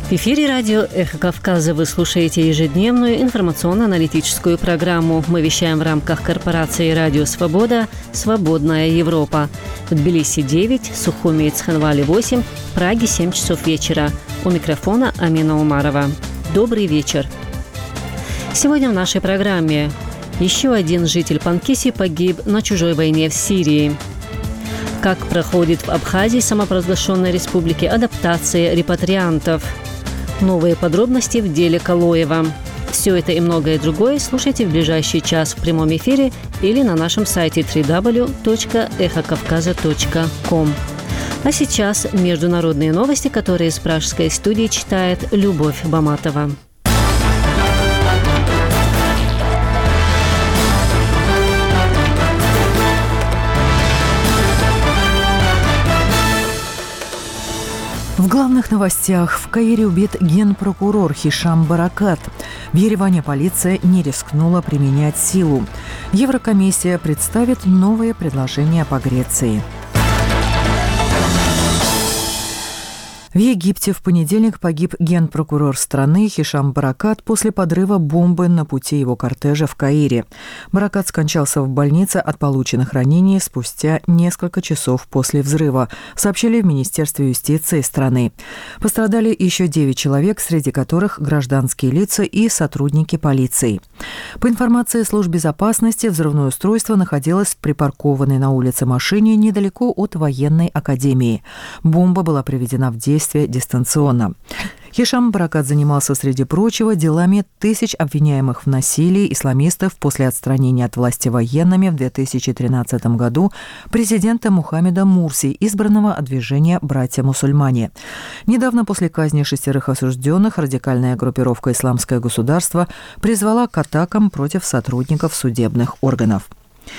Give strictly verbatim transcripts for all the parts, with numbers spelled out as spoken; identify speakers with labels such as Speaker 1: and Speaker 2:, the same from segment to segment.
Speaker 1: В эфире радио «Эхо Кавказа» вы слушаете ежедневную информационно-аналитическую программу. Мы вещаем в рамках корпорации «Радио Свобода. Свободная Европа». В Тбилиси девять, Сухуми и Цхинвали восемь, Праге семь часов вечера. У микрофона Амина Умарова. Добрый вечер. Сегодня в нашей программе еще один житель Панкиси погиб на чужой войне в Сирии. Как проходит в Абхазии, самопровозглашенной республике, адаптация репатриантов. Новые подробности в деле Калоева. Все это и многое другое слушайте в ближайший час в прямом эфире или на нашем сайте дабл ю дабл ю дабл ю точка эхо кавказа точка ком. А сейчас международные новости, которые из пражской студии читает Любовь Баматова.
Speaker 2: В главных новостях: в Каире убит генпрокурор Хишам Баракат. В Ереване полиция не рискнула применять силу. Еврокомиссия представит новые предложения по Греции. В Египте в понедельник погиб генпрокурор страны Хишам Баракат после подрыва бомбы на пути его кортежа в Каире. Баракат скончался в больнице от полученных ранений спустя несколько часов после взрыва, сообщили в Министерстве юстиции страны. Пострадали еще девять человек, среди которых гражданские лица и сотрудники полиции. По информации служб безопасности, взрывное устройство находилось в припаркованной на улице машине недалеко от военной академии. Бомба была приведена в действие дистанционно. Хишам Баракат занимался, среди прочего, делами тысяч обвиняемых в насилии исламистов после отстранения от власти военными в две тысячи тринадцатом году президента Мухаммеда Мурси, избранного от движения «Братья-мусульмане». Недавно после казни шестерых осужденных радикальная группировка «Исламское государство» призвала к атакам против сотрудников судебных органов.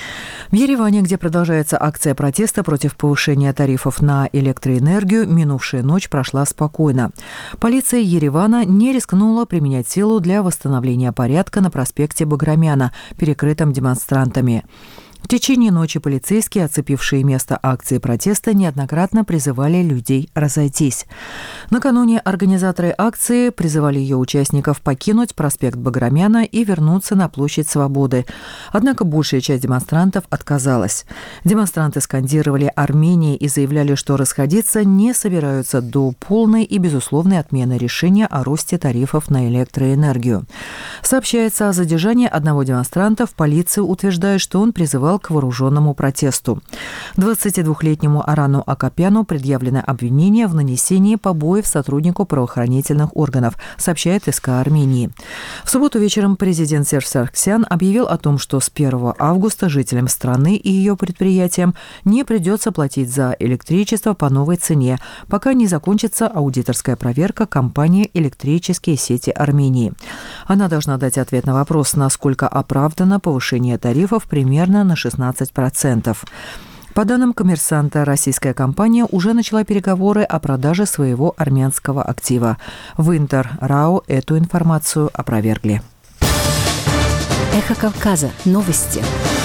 Speaker 2: В Ереване, где продолжается акция протеста против повышения тарифов на электроэнергию, минувшая ночь прошла спокойно. Полиция Еревана не рискнула применять силу для восстановления порядка на проспекте Баграмяна, перекрытом демонстрантами. В течение ночи полицейские, оцепившие место акции протеста, неоднократно призывали людей разойтись. Накануне организаторы акции призывали ее участников покинуть проспект Баграмяна и вернуться на площадь Свободы. Однако большая часть демонстрантов отказалась. Демонстранты скандировали «Армения» и заявляли, что расходиться не собираются до полной и безусловной отмены решения о росте тарифов на электроэнергию. Сообщается о задержании одного демонстранта. Полиция утверждает, что он призывал к вооруженному протесту. двадцатидвухлетнему Арану Акопяну предъявлено обвинение в нанесении побоев сотруднику правоохранительных органов, сообщает СК Армении. В субботу вечером президент Серж Саргсян объявил о том, что с первого августа жителям страны и ее предприятиям не придется платить за электричество по новой цене, пока не закончится аудиторская проверка компании «Электрические сети Армении». Она должна дать ответ на вопрос, насколько оправдано повышение тарифов примерно на шестнадцать процентов. По данным «Коммерсанта», российская компания уже начала переговоры о продаже своего армянского актива. В Интер-РАО эту информацию опровергли.
Speaker 1: Эхо Кавказа. Новости.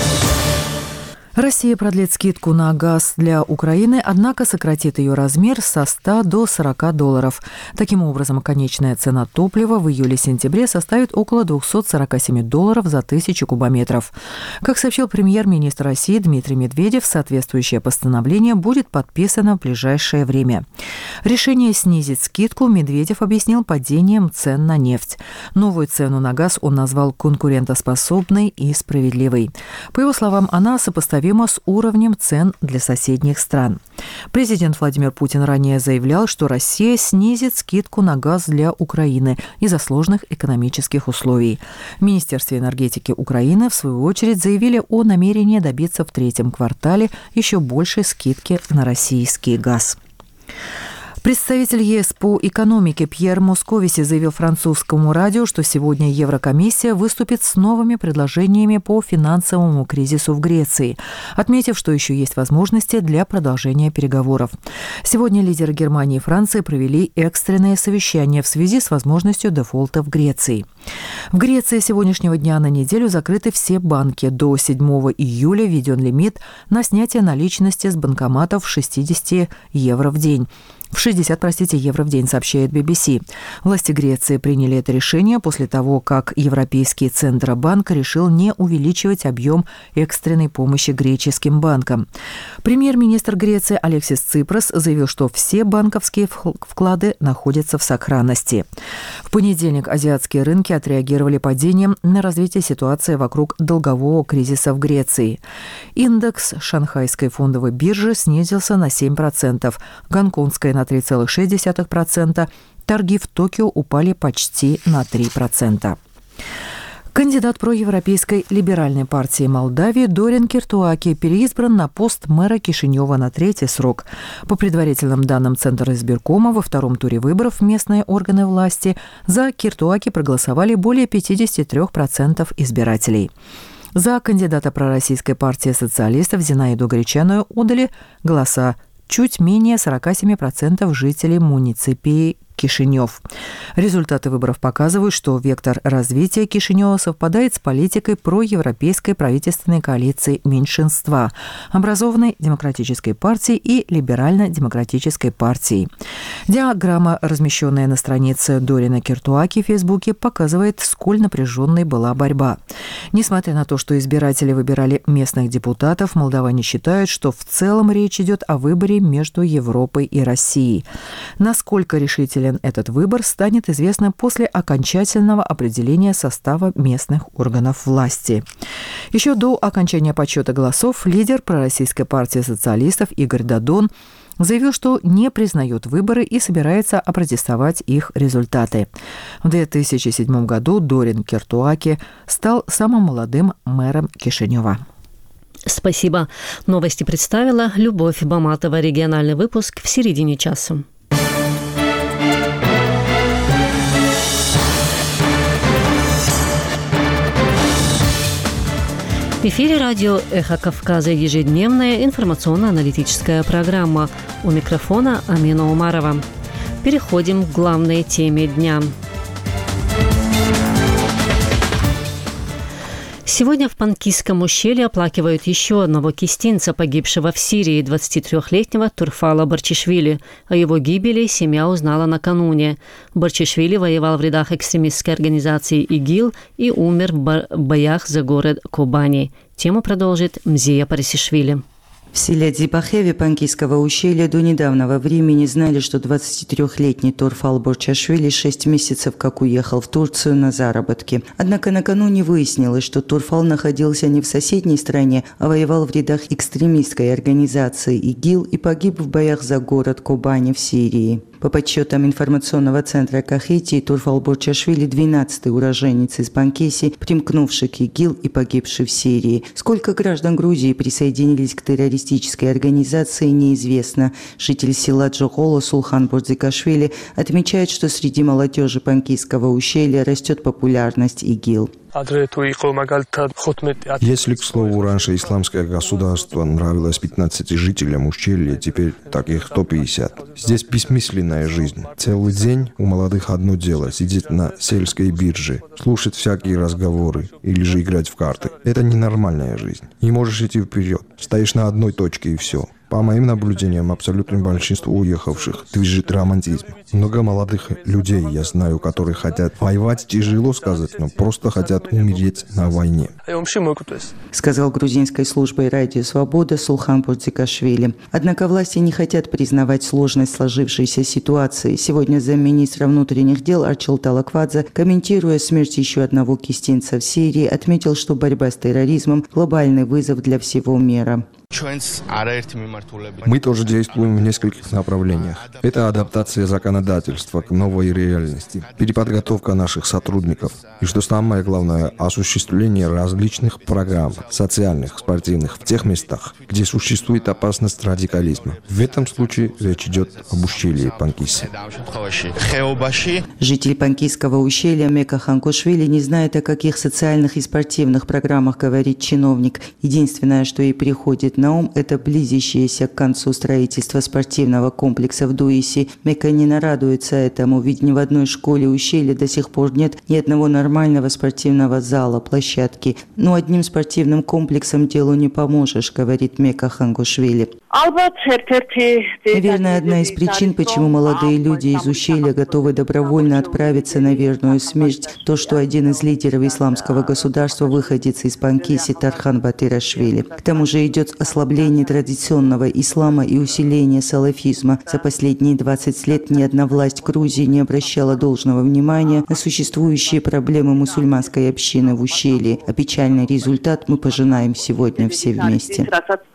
Speaker 2: Россия продлит скидку на газ для Украины, однако сократит ее размер со ста до сорока долларов. Таким образом, конечная цена топлива в июле-сентябре составит около двухсот сорока семи долларов за тысячу кубометров. Как сообщил премьер-министр России Дмитрий Медведев, соответствующее постановление будет подписано в ближайшее время. Решение снизить скидку Медведев объяснил падением цен на нефть. Новую цену на газ он назвал конкурентоспособной и справедливой. По его словам, она сопоставима с уровнем цен для соседних стран. Президент Владимир Путин ранее заявлял, что Россия снизит скидку на газ для Украины из-за сложных экономических условий. В Министерстве энергетики Украины, в свою очередь, заявили о намерении добиться в третьем квартале еще большей скидки на российский газ. Представитель ЕС по экономике Пьер Московиси заявил французскому радио, что сегодня Еврокомиссия выступит с новыми предложениями по финансовому кризису в Греции, отметив, что еще есть возможности для продолжения переговоров. Сегодня лидеры Германии и Франции провели экстренное совещание в связи с возможностью дефолта в Греции. В Греции с сегодняшнего дня на неделю закрыты все банки. До седьмого июля введен лимит на снятие наличности с банкоматов шестьдесят евро в день. В шестьдесят шестьдесят, простите, евро в день, сообщает би би си. Власти Греции приняли это решение после того, как Европейский Центробанк решил не увеличивать объем экстренной помощи греческим банкам. Премьер-министр Греции Алексис Ципрас заявил, что все банковские вклады находятся в сохранности. В понедельник азиатские рынки отреагировали падением на развитие ситуации вокруг долгового кризиса в Греции. Индекс шанхайской фондовой биржи снизился на семь процентов, гонконгская на три целых шесть десятых процента, торги в Токио упали почти на три процента. Кандидат проевропейской либеральной партии Молдавии Дорин Киртуаки переизбран на пост мэра Кишинева на третий срок. По предварительным данным Центра избиркома, во втором туре выборов в местные органы власти за Киртуаки проголосовали более пятьдесят три процента избирателей. За кандидата пророссийской партии социалистов Зинаиду Гречаную отдали голоса чуть менее сорок семь процентов жителей муниципии Кишинев. Результаты выборов показывают, что вектор развития Кишинева совпадает с политикой проевропейской правительственной коалиции меньшинства, образованной Демократической партией и Либерально-демократической партией. Диаграмма, размещенная на странице Дорина Киртуаки в Фейсбуке, показывает, сколь напряженной была борьба. Несмотря на то, что избиратели выбирали местных депутатов, молдаване считают, что в целом речь идет о выборе между Европой и Россией. Насколько решительно этот выбор станет известно после окончательного определения состава местных органов власти. Еще до окончания подсчета голосов лидер пророссийской партии социалистов Игорь Додон заявил, что не признает выборы и собирается опротестовать их результаты. В две тысячи седьмом году Дорин Киртуаки стал самым молодым мэром Кишинева.
Speaker 1: Спасибо. Новости представила Любовь Баматова. Региональный выпуск в середине часа. В эфире радио «Эхо Кавказа» ежедневная информационно-аналитическая программа. У микрофона Амина Умарова. Переходим к главной теме дня. Сегодня в Панкисском ущелье оплакивают еще одного кистинца, погибшего в Сирии, двадцатитрёхлетнего Турфала Барчишвили. О его гибели семья узнала накануне. Барчишвили воевал в рядах экстремистской организации ИГИЛ и умер в боях за город Кобани. Тему продолжит Мзия Парисишвили.
Speaker 3: В селе Дзибахеве Панкисского ущелья до недавнего времени знали, что двадцатитрёхлетний Турфал Барчишвили шесть месяцев как уехал в Турцию на заработки. Однако накануне выяснилось, что Турфал находился не в соседней стране, а воевал в рядах экстремистской организации ИГИЛ и погиб в боях за город Кобани в Сирии. По подсчетам информационного центра Кахетии, Турфал Барчишвили – двенадцатый уроженец из Панкиси, примкнувший к ИГИЛ и погибший в Сирии. Сколько граждан Грузии присоединились к террористической организации, неизвестно. Житель села Джоголо Сулхан Бордзикашвили отмечает, что среди молодежи Панкисского ущелья растет популярность ИГИЛ.
Speaker 4: Если, к слову, раньше исламское государство нравилось пятнадцати жителям ущелья, теперь таких сто пятьдесят. Здесь бессмысленная жизнь. Целый день у молодых одно дело – сидеть на сельской бирже, слушать всякие разговоры или же играть в карты. Это ненормальная жизнь. Не можешь идти вперед. Стоишь на одной точке и все. По моим наблюдениям, абсолютное большинство уехавших движет романтизм. Много молодых людей я знаю, которые хотят воевать, тяжело сказать, но просто хотят умереть на войне.
Speaker 3: Сказал грузинской службой радио «Свобода» Сулхан Бордзикашвили. Однако власти не хотят признавать сложность сложившейся ситуации. Сегодня замминистра внутренних дел Арчил Талаквадзе, комментируя смерть еще одного кистинца в Сирии, отметил, что борьба с терроризмом – глобальный вызов для всего мира.
Speaker 4: Мы тоже действуем в нескольких направлениях. Это адаптация законодательства к новой реальности, переподготовка наших сотрудников и, что самое главное, осуществление различных программ, социальных, спортивных, в тех местах, где существует опасность радикализма. В этом случае речь идет об ущелье Панкиси.
Speaker 3: Житель Панкисского ущелья Мека Ханкошвили не знает, о каких социальных и спортивных программах говорит чиновник. Единственное, что ей приходит на ум, это близящееся к концу строительства спортивного комплекса в Дуиси. Мека не нарадуется этому, ведь ни в одной школе ущелья до сих пор нет ни одного нормального спортивного зала, площадки. Но одним спортивным комплексом делу не поможешь, говорит Мека Хангушвили. Наверное, одна из причин, почему молодые люди из ущелья готовы добровольно отправиться на верную смерть, то, что один из лидеров исламского государства, выходец из Панкиси, Тархан Батырашвили. К тому же идет ослабление традиционного ислама и усиление салафизма. За последние двадцать лет ни одна власть Грузии не обращала должного внимания на существующие проблемы мусульманской общины в ущелье, а печальный результат мы пожинаем сегодня все вместе.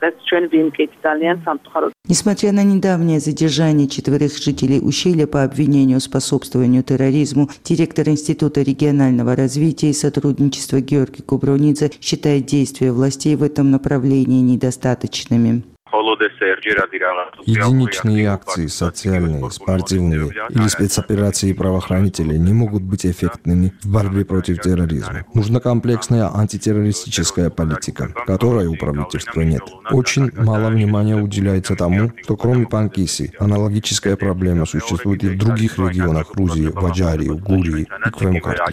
Speaker 3: Несмотря на недавнее задержание четверых жителей ущелья по обвинению в способствованию терроризму, директор Института регионального развития и сотрудничества Георгий Кубронидзе считает действия властей в этом направлении недостаточными.
Speaker 4: Единичные акции, социальные, спортивные или спецоперации правоохранителей не могут быть эффектными в борьбе против терроризма. Нужна комплексная антитеррористическая политика, которой у правительства нет. Очень мало внимания уделяется тому, что кроме Панкиси аналогическая проблема существует и в других регионах Грузии, в Аджарии, в Гурии и Крыму-Карте.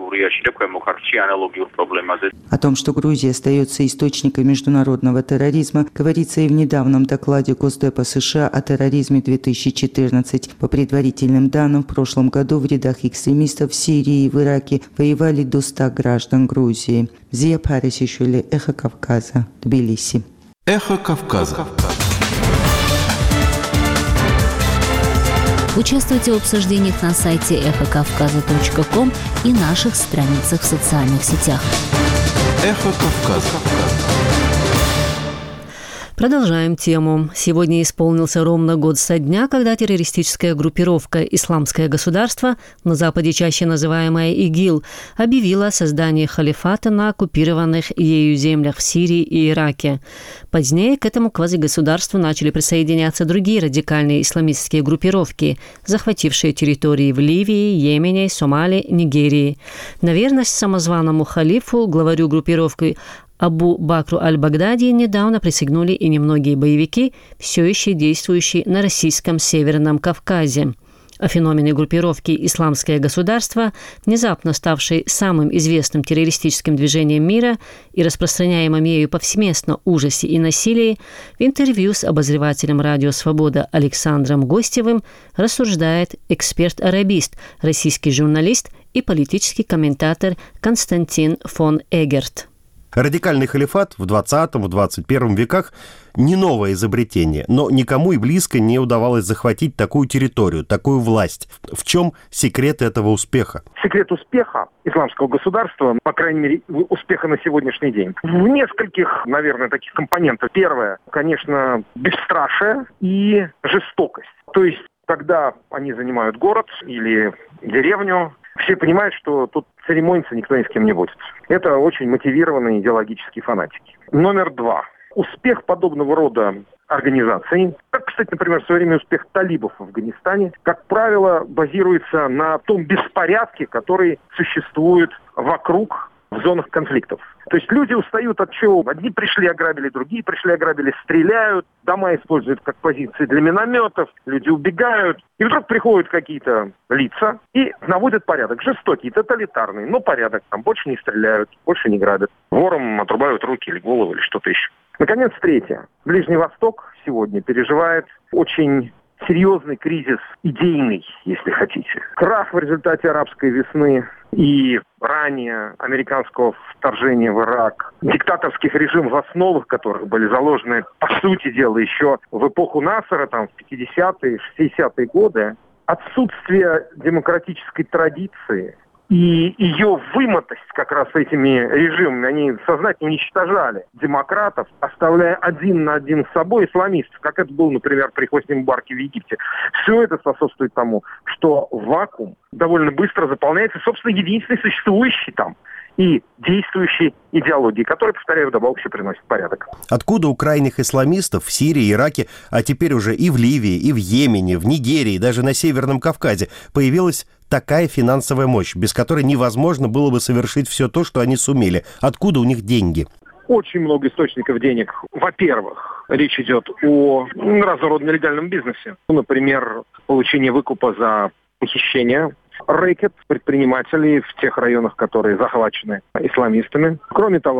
Speaker 3: О том, что Грузия остается источником международного терроризма, говорится и в недавнем докладе Госдепа США о терроризме две тысячи четырнадцать. По предварительным данным, в прошлом году в рядах экстремистов в Сирии и в Ираке воевали до ста граждан Грузии. Зия Парисишвили, Эхо Кавказа, Тбилиси.
Speaker 5: Эхо Кавказа.
Speaker 6: Участвуйте в обсуждениях на сайте эхо кавказа точка ком и наших страницах в социальных сетях.
Speaker 5: Эхо Кавказа.
Speaker 1: Продолжаем тему. Сегодня исполнился ровно год со дня, когда террористическая группировка «Исламское государство», на Западе чаще называемая ИГИЛ, объявила о создании халифата на оккупированных ею землях в Сирии и Ираке. Позднее к этому квазигосударству начали присоединяться другие радикальные исламистские группировки, захватившие территории в Ливии, Йемене, Сомали, Нигерии. На верность самозваному халифу, главарю группировки Абу Бакру аль-Багдади, недавно присягнули и немногие боевики, все еще действующие на российском Северном Кавказе. О феномене группировки «Исламское государство», внезапно ставшей самым известным террористическим движением мира и распространяемым ею повсеместно ужасе и насилии, в интервью с обозревателем «Радио Свобода» Александром Гостевым рассуждает эксперт-арабист, российский журналист и политический комментатор Константин фон Эгерт.
Speaker 7: Радикальный халифат в двадцатом - двадцать первом веках не новое изобретение, но никому и близко не удавалось захватить такую территорию, такую власть. В чем секрет этого успеха?
Speaker 8: Секрет успеха исламского государства, по крайней мере, успеха на сегодняшний день, в нескольких, наверное, таких компонентах. Первое, конечно, бесстрашие и жестокость. То есть, когда они занимают город или деревню, все понимают, что тут церемониться никто ни с кем не будет. Это очень мотивированные идеологические фанатики. Номер два. Успех подобного рода организаций, как, кстати, например, в свое время успех талибов в Афганистане, как правило, базируется на том беспорядке, который существует вокруг в зонах конфликтов. То есть люди устают от чего? Одни пришли, ограбили, другие пришли, ограбили, стреляют, дома используют как позиции для минометов, люди убегают. И вдруг приходят какие-то лица и наводят порядок. Жестокий, тоталитарный, но порядок. Там больше не стреляют, больше не грабят. Ворам отрубают руки или голову или что-то еще. Наконец, третье. Ближний Восток сегодня переживает очень серьезный кризис идейный, если хотите. Крах в результате арабской весны и ранее американского вторжения в Ирак, диктаторских режимов, в основах которых были заложены, по сути дела, еще в эпоху Насера, там, в пятидесятые, шестидесятые годы, отсутствие демократической традиции и ее вымотость как раз этими режимами, они сознательно уничтожали демократов, оставляя один на один с собой исламистов, как это было, например, при Хосни Мубараке в Египте. Все это способствует тому, что вакуум довольно быстро заполняется, собственно, единственной существующей там и действующей идеологии, которая, повторяю, вдобавок еще приносит порядок.
Speaker 7: Откуда у крайних исламистов в Сирии, Ираке, а теперь уже и в Ливии, и в Йемене, в Нигерии, даже на Северном Кавказе появилась такая финансовая мощь, без которой невозможно было бы совершить все то, что они сумели? Откуда у них деньги?
Speaker 8: Очень много источников денег. Во-первых, речь идет о разного рода нелегальном бизнесе. Например, получение выкупа за похищение, рэкет предпринимателей в тех районах, которые захвачены исламистами. Кроме того,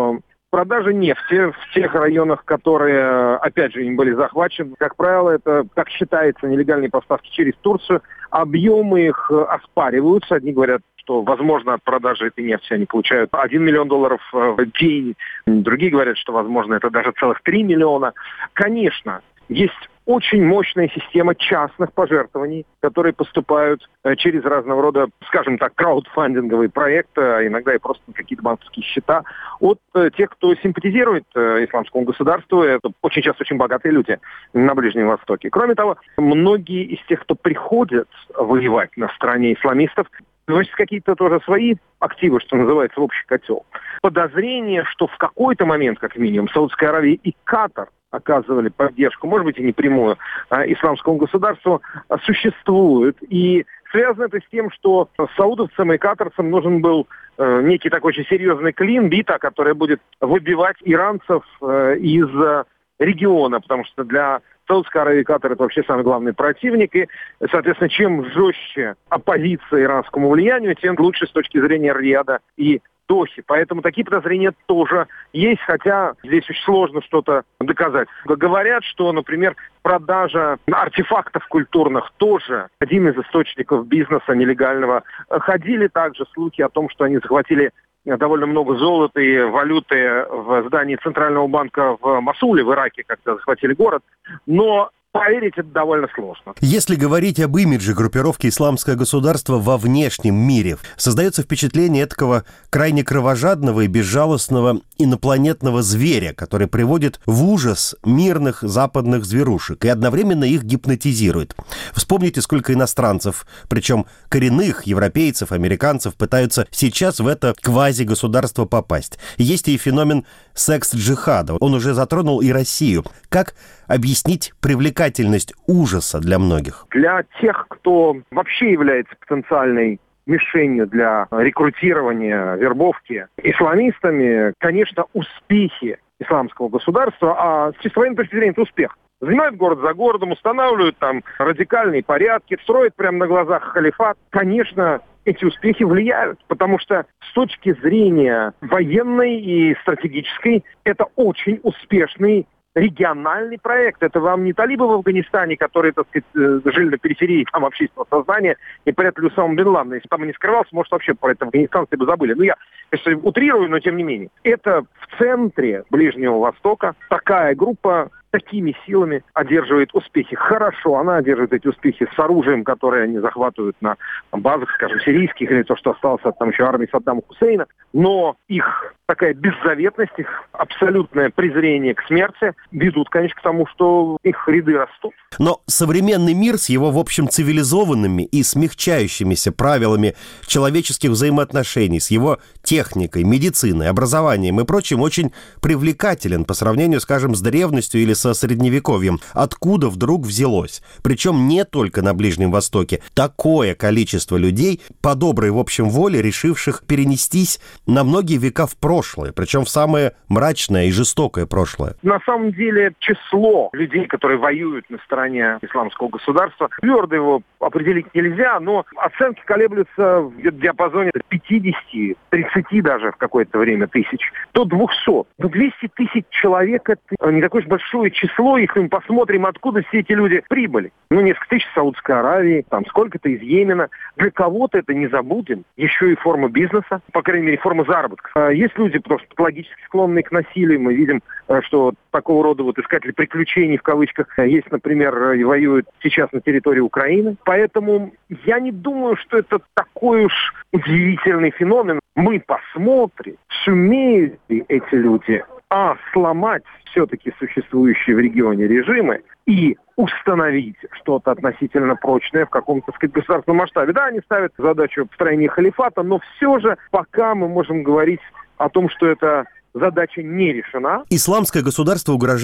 Speaker 8: продажа нефти в тех районах, которые, опять же, им были захвачены. Как правило, это, как считается, нелегальные поставки через Турцию. Объемы их оспариваются. Одни говорят, что, возможно, от продажи этой нефти они получают один миллион долларов в день. Другие говорят, что, возможно, это даже целых три миллиона. Конечно, есть очень мощная система частных пожертвований, которые поступают через разного рода, скажем так, краудфандинговые проекты, а иногда и просто какие-то банковские счета, от тех, кто симпатизирует исламскому государству. Это очень часто очень богатые люди на Ближнем Востоке. Кроме того, многие из тех, кто приходят воевать на стороне исламистов, вносят какие-то тоже свои активы, что называется, в общий котел. Подозрение, что в какой-то момент, как минимум, Саудовская Аравия и Катар оказывали поддержку, может быть, и не прямую, исламскому государству, существует. И связано это с тем, что саудовцам и катарцам нужен был э, некий такой очень серьезный клин, бита, которая будет выбивать иранцев э, из э, региона, потому что для Саудовской Аравии и Катар это вообще самый главный противник. И, соответственно, чем жестче оппозиция иранскому влиянию, тем лучше с точки зрения Риада и Дохи. Поэтому такие подозрения тоже есть, хотя здесь очень сложно что-то доказать. Говорят, что, например, продажа артефактов культурных тоже один из источников бизнеса нелегального. Ходили также слухи о том, что они захватили довольно много золота и валюты в здании Центрального банка в Мосуле, в Ираке, когда захватили город. Но поверить это довольно сложно.
Speaker 7: Если говорить об имидже группировки «Исламское государство» во внешнем мире, создается впечатление этакого крайне кровожадного и безжалостного инопланетного зверя, который приводит в ужас мирных западных зверушек и одновременно их гипнотизирует. Вспомните, сколько иностранцев, причем коренных европейцев, американцев, пытаются сейчас в это квази-государство попасть. Есть и феномен секс-джихада. Он уже затронул и Россию. Как объяснить привлекательность ужаса для многих?
Speaker 8: Для тех, кто вообще является потенциальной мишенью для рекрутирования, вербовки исламистами, конечно, успехи исламского государства, а с чисто военной точки зрения это успех. Занимают город за городом, устанавливают там радикальные порядки, строят прямо на глазах халифат. Конечно, эти успехи влияют, потому что с точки зрения военной и стратегической это очень успешный региональный проект. Это вам не талибы в Афганистане, которые, так сказать, жили на периферии там общественного сознания и прятали Усаму бен Ладена. Если там и не скрывался, может, вообще про это афганистанцы бы забыли. Ну, я, конечно, утрирую, но тем не менее. Это в центре Ближнего Востока такая группа такими силами одерживает успехи. Хорошо, она одерживает эти успехи с оружием, которое они захватывают на базах, скажем, сирийских, или то, что осталось от там еще армии Саддама Хусейна. Но их такая беззаветность, их абсолютное презрение к смерти ведут, конечно, к тому, что их ряды растут.
Speaker 7: Но современный мир с его, в общем, цивилизованными и смягчающимися правилами человеческих взаимоотношений, с его техникой, медициной, образованием и прочим, очень привлекателен по сравнению, скажем, с древностью или со Средневековьем. Откуда вдруг взялось? Причем не только на Ближнем Востоке. Такое количество людей, по доброй, в общем, воле, решивших перенестись на многие века в прошлое, причем в самое мрачное и жестокое прошлое.
Speaker 8: На самом деле число людей, которые воюют на стороне исламского государства, твердо его определить нельзя, но оценки колеблются в диапазоне пятьдесят, тридцать даже в какое-то время тысяч, до двухсот. Но двести тысяч человек — это не такое уж большое число, если мы посмотрим, откуда все эти люди прибыли. Ну, несколько тысяч из Саудовской Аравии, там сколько-то из Йемена. Для кого-то это, не забудем, еще и форма бизнеса, по крайней мере, форма заработка. Есть люди, просто патологически склонные к насилию. Мы видим, что такого рода вот искатели приключений, в кавычках, есть, например, воюют сейчас на территории Украины. Поэтому я не думаю, что это такой уж удивительный феномен. Мы посмотрим, сумеют ли эти люди а сломать все-таки существующие в регионе режимы и установить что-то относительно прочное в каком-то, так сказать, государственном масштабе. Да, они ставят задачу построения халифата, но все же пока мы можем говорить о том, что это задача не решена.
Speaker 7: Исламское государство угрожает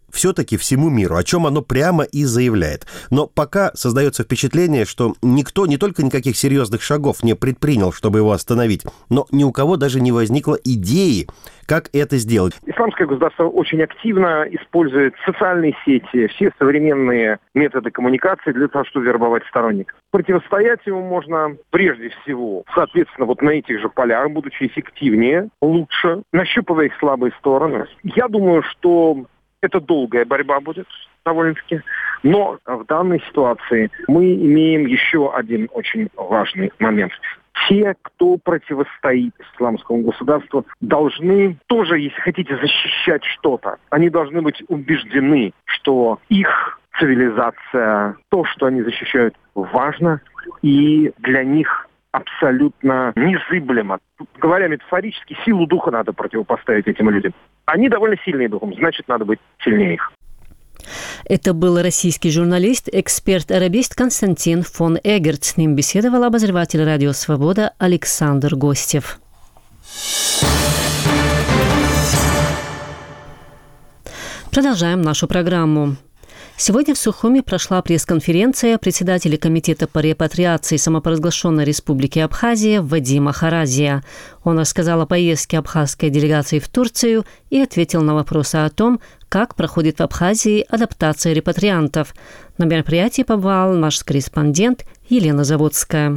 Speaker 7: все-таки всему миру, о чем оно прямо и заявляет. Но пока создается впечатление, что никто не только никаких серьезных шагов не предпринял, чтобы его остановить, но ни у кого даже не возникло идеи, как это сделать.
Speaker 8: Исламское государство очень активно использует социальные сети, все современные методы коммуникации для того, чтобы вербовать сторонников. Противостоять ему можно прежде всего, соответственно, вот на этих же полях, будучи эффективнее, лучше, нащупывая их слабые стороны. Я думаю, что это долгая борьба будет, довольно-таки. Но в данной ситуации мы имеем еще один очень важный момент. Те, кто противостоит исламскому государству, должны тоже, если хотите, защищать что-то. Они должны быть убеждены, что их цивилизация, то, что они защищают, важно, и для них абсолютно незыблемо. Говоря метафорически, силу духа надо противопоставить этим людям. Они довольно сильные духом, значит, надо быть сильнее их.
Speaker 1: Это был российский журналист, эксперт-арабист Константин фон Эгерт. С ним беседовал обозреватель «Радио Свобода» Александр Гостев. Продолжаем нашу программу. Сегодня в Сухуми прошла пресс-конференция председателя Комитета по репатриации самопровозглашенной Республики Абхазия Вадима Харазия. Он рассказал о поездке абхазской делегации в Турцию и ответил на вопросы о том, как проходит в Абхазии адаптация репатриантов. На мероприятии побывал наш корреспондент Елена Заводская.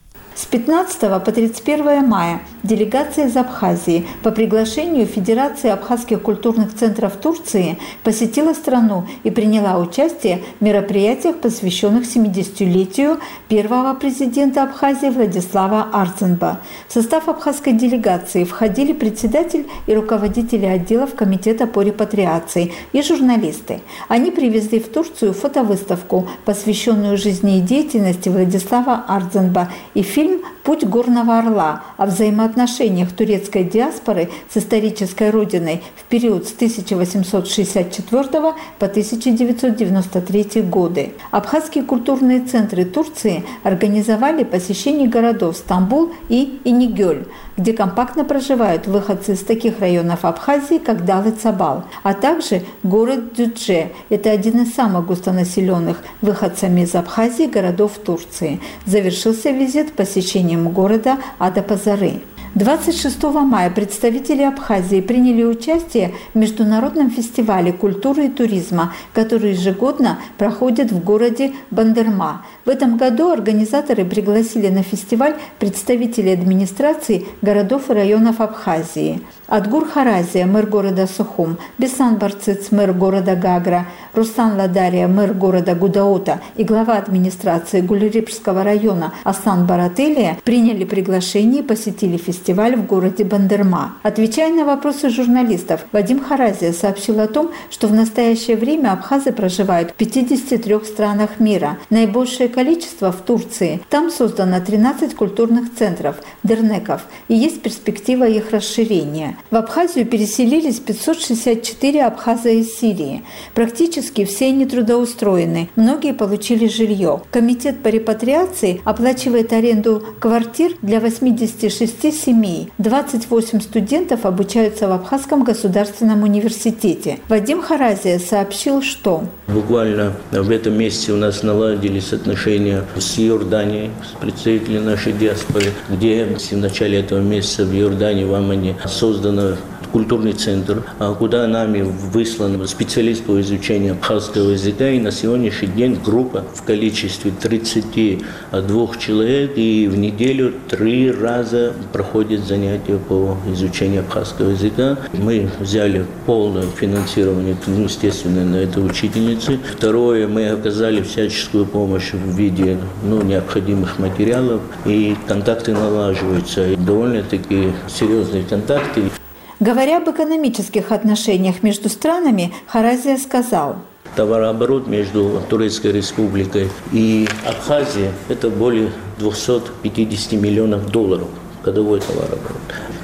Speaker 9: С пятнадцатого по тридцать первое мая делегация из Абхазии по приглашению Федерации абхазских культурных центров Турции посетила страну и приняла участие в мероприятиях, посвященных семидесятилетию первого президента Абхазии Владислава Арценба. В состав абхазской делегации входили председатель и руководители отделов Комитета по репатриации и журналисты. Они привезли в Турцию фотовыставку, посвященную жизнедеятельности Владислава Арценба, и фильм «Путь горного орла» о взаимоотношениях турецкой диаспоры с исторической родиной в период с тысяча восемьсот шестьдесят четвёртого по тысяча девятьсот девяносто третий годы. Абхазские культурные центры Турции организовали посещение городов Стамбул и Инегёль, где компактно проживают выходцы из таких районов Абхазии, как Далы-Цабал, а также город Дюдже. Это один из самых густонаселенных выходцами из Абхазии городов Турции. Завершился визит посещением города Адапазары. двадцать шестого мая представители Абхазии приняли участие в международном фестивале культуры и туризма, который ежегодно проходит в городе Бандерма. В этом году организаторы пригласили на фестиваль представителей администрации городов и районов Абхазии. Адгур Харазия, мэр города Сухум, Бисан Барциц, мэр города Гагра, Руслан Ладария, мэр города Гудаута и глава администрации Гулерипского района Асан Барателия приняли приглашение и посетили фестиваль в городе Бандерма. Отвечая на вопросы журналистов, Вадим Харазия сообщил о том, что в настоящее время абхазы проживают в пятидесяти трёх странах мира. Наибольшее количество в Турции. Там создано тринадцать культурных центров, дернеков, и есть перспектива их расширения. В Абхазию переселились пятьсот шестьдесят четыре абхаза из Сирии. Практически все они трудоустроены, многие получили жилье. Комитет по репатриации оплачивает аренду квартир для восьмидесяти шести семей. двадцать восемь студентов обучаются в Абхазском государственном университете. Вадим Харазия сообщил, что
Speaker 10: буквально в этом месяце у нас наладились отношения с Иорданией, с представителями нашей диаспоры, где в начале этого месяца в Иордании, в Аммане, создано культурный центр, куда нами выслан специалист по изучению абхазского языка. И на сегодняшний день группа в количестве тридцати двух человек и в неделю три раза проходит занятия по изучению абхазского языка. Мы взяли полное финансирование, ну, естественно, на это учительницы. Второе, мы оказали всяческую помощь в виде ну, необходимых материалов, и контакты налаживаются, и довольно-таки серьезные контакты.
Speaker 9: Говоря об экономических отношениях между странами, Харазия сказал:
Speaker 10: товарооборот между Турецкой Республикой и Абхазией – это более двухсот пятидесяти миллионов долларов годовой товарооборот.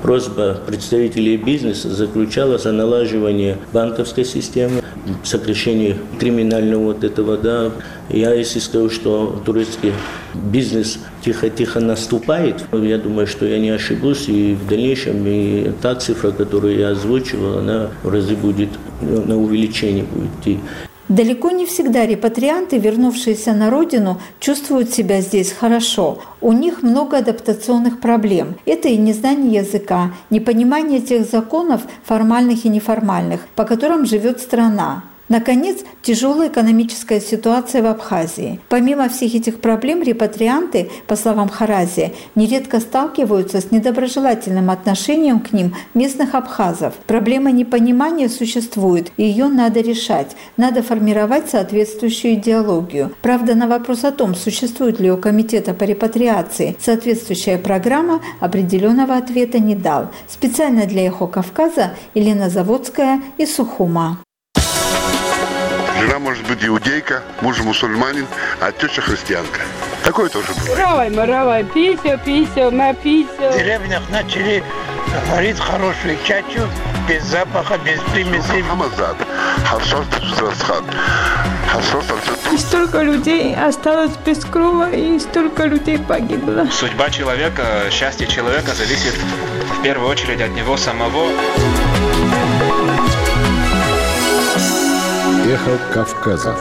Speaker 10: просьба представителей бизнеса заключалась в налаживании банковской системы, сокращении криминального вот этого, да. Я, если скажу, что турецкий бизнес тихо-тихо наступает, я думаю, что я не ошибусь, и в дальнейшем и та цифра, которую я озвучивал, она в разы будет, на увеличение будет идти.
Speaker 9: Далеко не всегда репатрианты, вернувшиеся на родину, чувствуют себя здесь хорошо. У них много адаптационных проблем. Это и незнание языка, непонимание тех законов, формальных и неформальных, по которым живет страна. Наконец, тяжелая экономическая ситуация в Абхазии. Помимо всех этих проблем, репатрианты, по словам Харази, нередко сталкиваются с недоброжелательным отношением к ним местных абхазов. Проблема непонимания существует, и ее надо решать. Надо формировать соответствующую идеологию. Правда, на вопрос о том, существует ли у Комитета по репатриации соответствующая программа, определенного ответа не дал. Специально для «Эхо Кавказа» Елена Заводская из Сухума.
Speaker 11: Жена может быть иудейка, муж мусульманин, а теща христианка. Такое тоже бывает.
Speaker 12: Равай, маравай, писю, писю, на писю.
Speaker 13: В деревнях начали варить хорошую чачу, без запаха, без примесей.
Speaker 12: И столько людей осталось без крова, и столько людей погибло.
Speaker 14: Судьба человека, счастье человека зависит в первую очередь от него самого.
Speaker 5: Эхо Кавказа.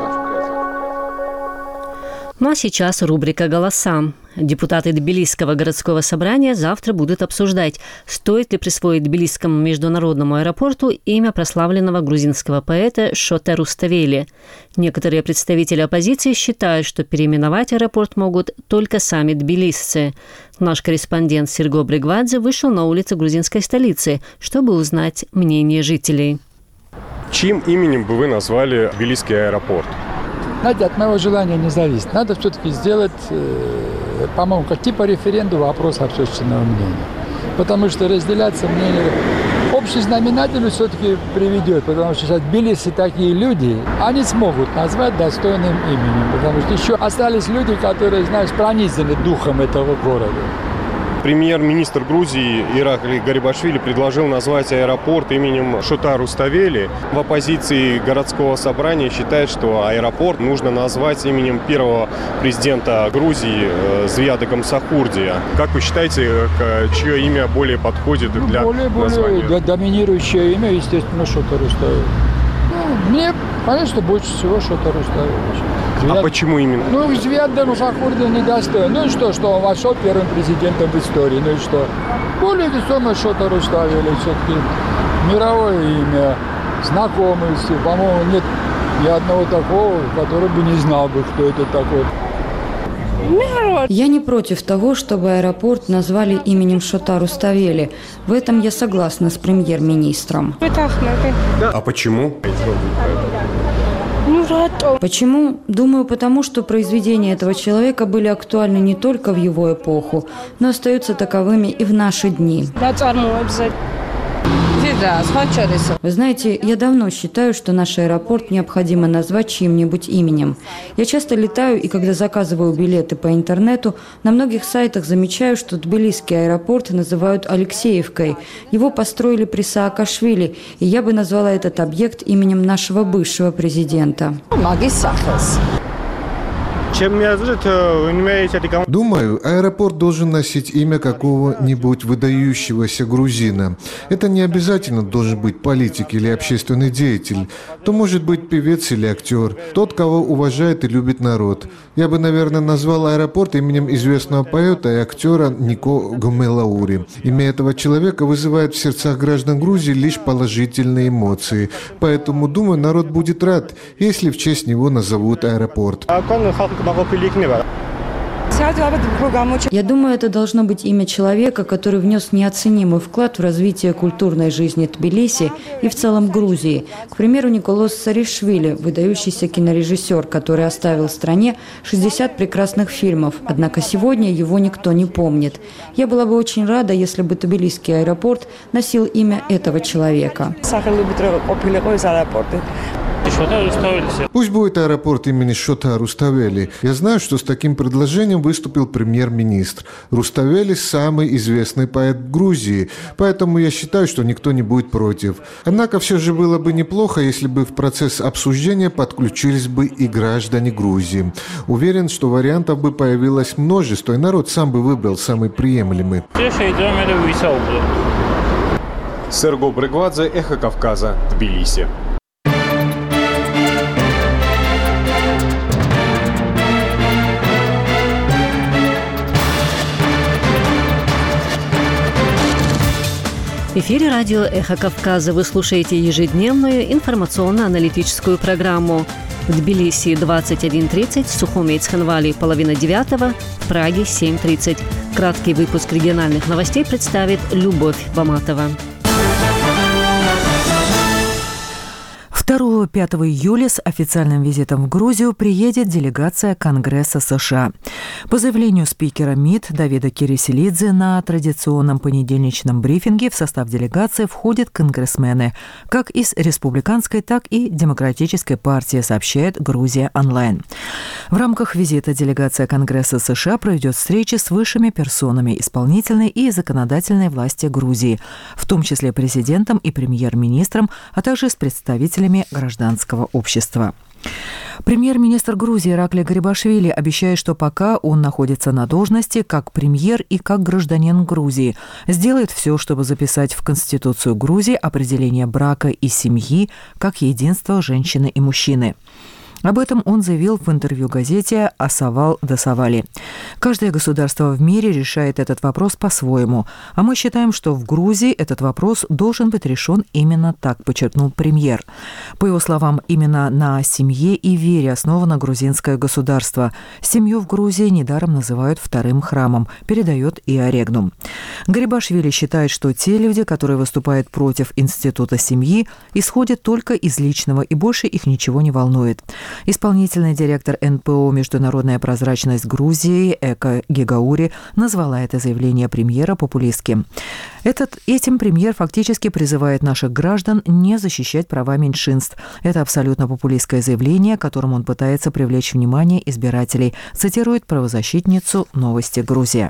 Speaker 1: Ну а сейчас рубрика «Голоса». Депутаты Тбилисского городского собрания завтра будут обсуждать, стоит ли присвоить Тбилисскому международному аэропорту имя прославленного грузинского поэта Шота Руставели. Некоторые представители оппозиции считают, что переименовать аэропорт могут только сами тбилисцы. Наш корреспондент Серго Бригвадзе вышел на улицы грузинской столицы, чтобы узнать мнение жителей.
Speaker 15: Чьим именем бы вы назвали Тбилисский аэропорт?
Speaker 16: Знаете, от моего желания не зависит. Надо все-таки сделать, э, по-моему, как типа референдума, опрос общественного мнения. Потому что разделяться мнение общий знаменатель все-таки приведет. Потому что сейчас тбилисцы такие люди, они смогут назвать достойным именем. Потому что еще остались люди, которые, знаешь, пронизаны духом этого города.
Speaker 15: Премьер-министр Грузии Иракли Гарибашвили предложил назвать аэропорт именем Шота Руставели. В оппозиции городского собрания считает, что аэропорт нужно назвать именем первого президента Грузии Звияда Гамсахурдия. Как вы считаете, чье имя более подходит для
Speaker 16: ну, более,
Speaker 15: названия?
Speaker 16: Более доминирующее имя, естественно, Шота Руставели. Ну, мне, конечно, больше всего Шота Руставели.
Speaker 15: А почему именно?
Speaker 16: Ну, Звияд Гамсахурдия недостоин. Ну и что, что он вошел первым президентом в истории. Ну и что? Более весомое Шота Руставели. Все-таки мировое имя, знакомый. По-моему, нет ни одного такого, который бы не знал бы, кто это такой.
Speaker 17: Я не против того, чтобы аэропорт назвали именем Шота Руставели. В этом я согласна с премьер-министром.
Speaker 15: А почему?
Speaker 17: Почему? Думаю, потому что произведения этого человека были актуальны не только в его эпоху, но остаются таковыми и в наши дни. Вы знаете, я давно считаю, что наш аэропорт необходимо назвать чьим-нибудь именем. Я часто летаю, и когда заказываю билеты по интернету, на многих сайтах замечаю, что Тбилисский аэропорт называют Алексеевкой. Его построили при Саакашвили, и я бы назвала этот объект именем нашего бывшего президента.
Speaker 18: Думаю, аэропорт должен носить имя какого-нибудь выдающегося грузина. Это не обязательно должен быть политик или общественный деятель. То может быть певец или актер. Тот, кого уважает и любит народ. Я бы, наверное, назвал аэропорт именем известного поэта и актера Нико Гомелаури. Имя этого человека вызывает в сердцах граждан Грузии лишь положительные эмоции. Поэтому, думаю, народ будет рад, если в честь него назовут аэропорт.
Speaker 17: Я думаю, это должно быть имя человека, который внес неоценимый вклад в развитие культурной жизни Тбилиси и в целом Грузии. К примеру, Николос Саришвили, выдающийся кинорежиссер, который оставил стране шестьдесят прекрасных фильмов, однако сегодня его никто не помнит. Я была бы очень рада, если бы Тбилисский аэропорт носил имя этого человека.
Speaker 18: Пусть будет аэропорт имени Шота Руставели. Я знаю, что с таким предложением выступил премьер-министр. Руставели – самый известный поэт Грузии, поэтому я считаю, что никто не будет против. Однако все же было бы неплохо, если бы в процесс обсуждения подключились бы и граждане Грузии. Уверен, что вариантов бы появилось множество, и народ сам бы выбрал самый приемлемый.
Speaker 15: Серго Брыгвадзе, Эхо Кавказа, Тбилиси.
Speaker 1: В эфире радио «Эхо Кавказа». Вы слушаете ежедневную информационно-аналитическую программу. В Тбилиси двадцать один тридцать, в Сухуми и Цхинвали половина девятого, в Праге семь тридцать. Краткий выпуск региональных новостей представит Любовь Баматова.
Speaker 2: второго-пятого июля с официальным визитом в Грузию приедет делегация Конгресса США. По заявлению спикера МИД Давида Кириселидзе на традиционном понедельничном брифинге в состав делегации входят конгрессмены как из республиканской, так и демократической партии, сообщает Грузия онлайн. В рамках визита делегация Конгресса США проведет встречи с высшими персонами исполнительной и законодательной власти Грузии, в том числе президентом и премьер-министром, а также с представителями гражданского общества. Премьер-министр Грузии Иракли Гарибашвили обещает, что пока он находится на должности как премьер и как гражданин Грузии, сделает все, чтобы записать в Конституцию Грузии определение брака и семьи как единство женщины и мужчины. Об этом он заявил в интервью газете «Асавал Дасавали». Каждое государство в мире решает этот вопрос по-своему, а мы считаем, что в Грузии этот вопрос должен быть решен именно так, подчеркнул премьер. По его словам, именно на семье и вере основано грузинское государство. Семью в Грузии недаром называют вторым храмом, передает ИА Регнум. Гарибашвили считает, что те люди, которые выступают против института семьи, исходят только из личного, и больше их ничего не волнует. Исполнительный директор эн пэ о «Международная прозрачность Грузии» Эка Гигаури назвала это заявление премьера популистским. Этот, этим премьер фактически призывает наших граждан не защищать права меньшинств. Это абсолютно популистское заявление, которым он пытается привлечь внимание избирателей, цитирует правозащитницу «Новости Грузия».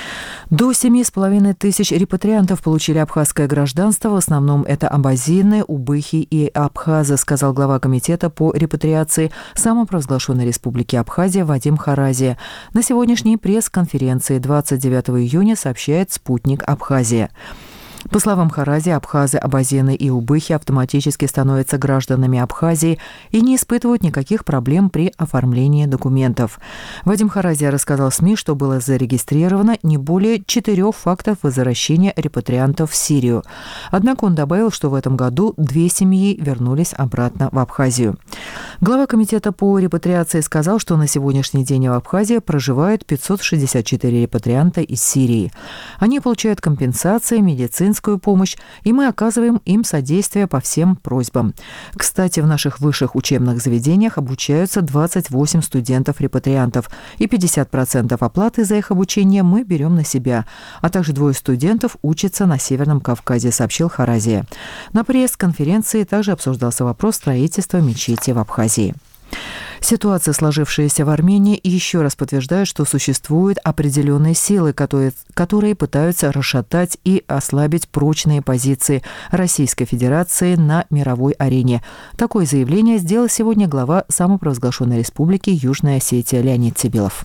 Speaker 2: До семи с половиной тысяч репатриантов получили абхазское гражданство. В основном это абазины, убыхи и абхазы, сказал глава комитета по репатриации самопровозглашенной республики Абхазия Вадим Харазия. На сегодняшней пресс-конференции двадцать девятого июня сообщает «Спутник Абхазия». По словам Харази, абхазы, абазины и убыхи автоматически становятся гражданами Абхазии и не испытывают никаких проблем при оформлении документов. Вадим Харази рассказал СМИ, что было зарегистрировано не более четырех фактов возвращения репатриантов в Сирию. Однако он добавил, что в этом году две семьи вернулись обратно в Абхазию. Глава комитета по репатриации сказал, что на сегодняшний день в Абхазии проживают пятьсот шестьдесят четыре репатрианта из Сирии. Они получают компенсации, медицинскую помощь, и мы оказываем им содействие по всем просьбам. Кстати, в наших высших учебных заведениях обучаются двадцать восемь студентов-репатриантов, и пятьдесят процентов оплаты за их обучение мы берем на себя, а также двое студентов учатся на Северном Кавказе, сообщил Харазия. На пресс-конференции также обсуждался вопрос строительства мечети в Абхазии. Ситуация, сложившаяся в Армении, еще раз подтверждает, что существуют определенные силы, которые, которые пытаются расшатать и ослабить прочные позиции Российской Федерации на мировой арене. Такое заявление сделал сегодня глава самопровозглашенной республики Южная Осетия Леонид Цибилов.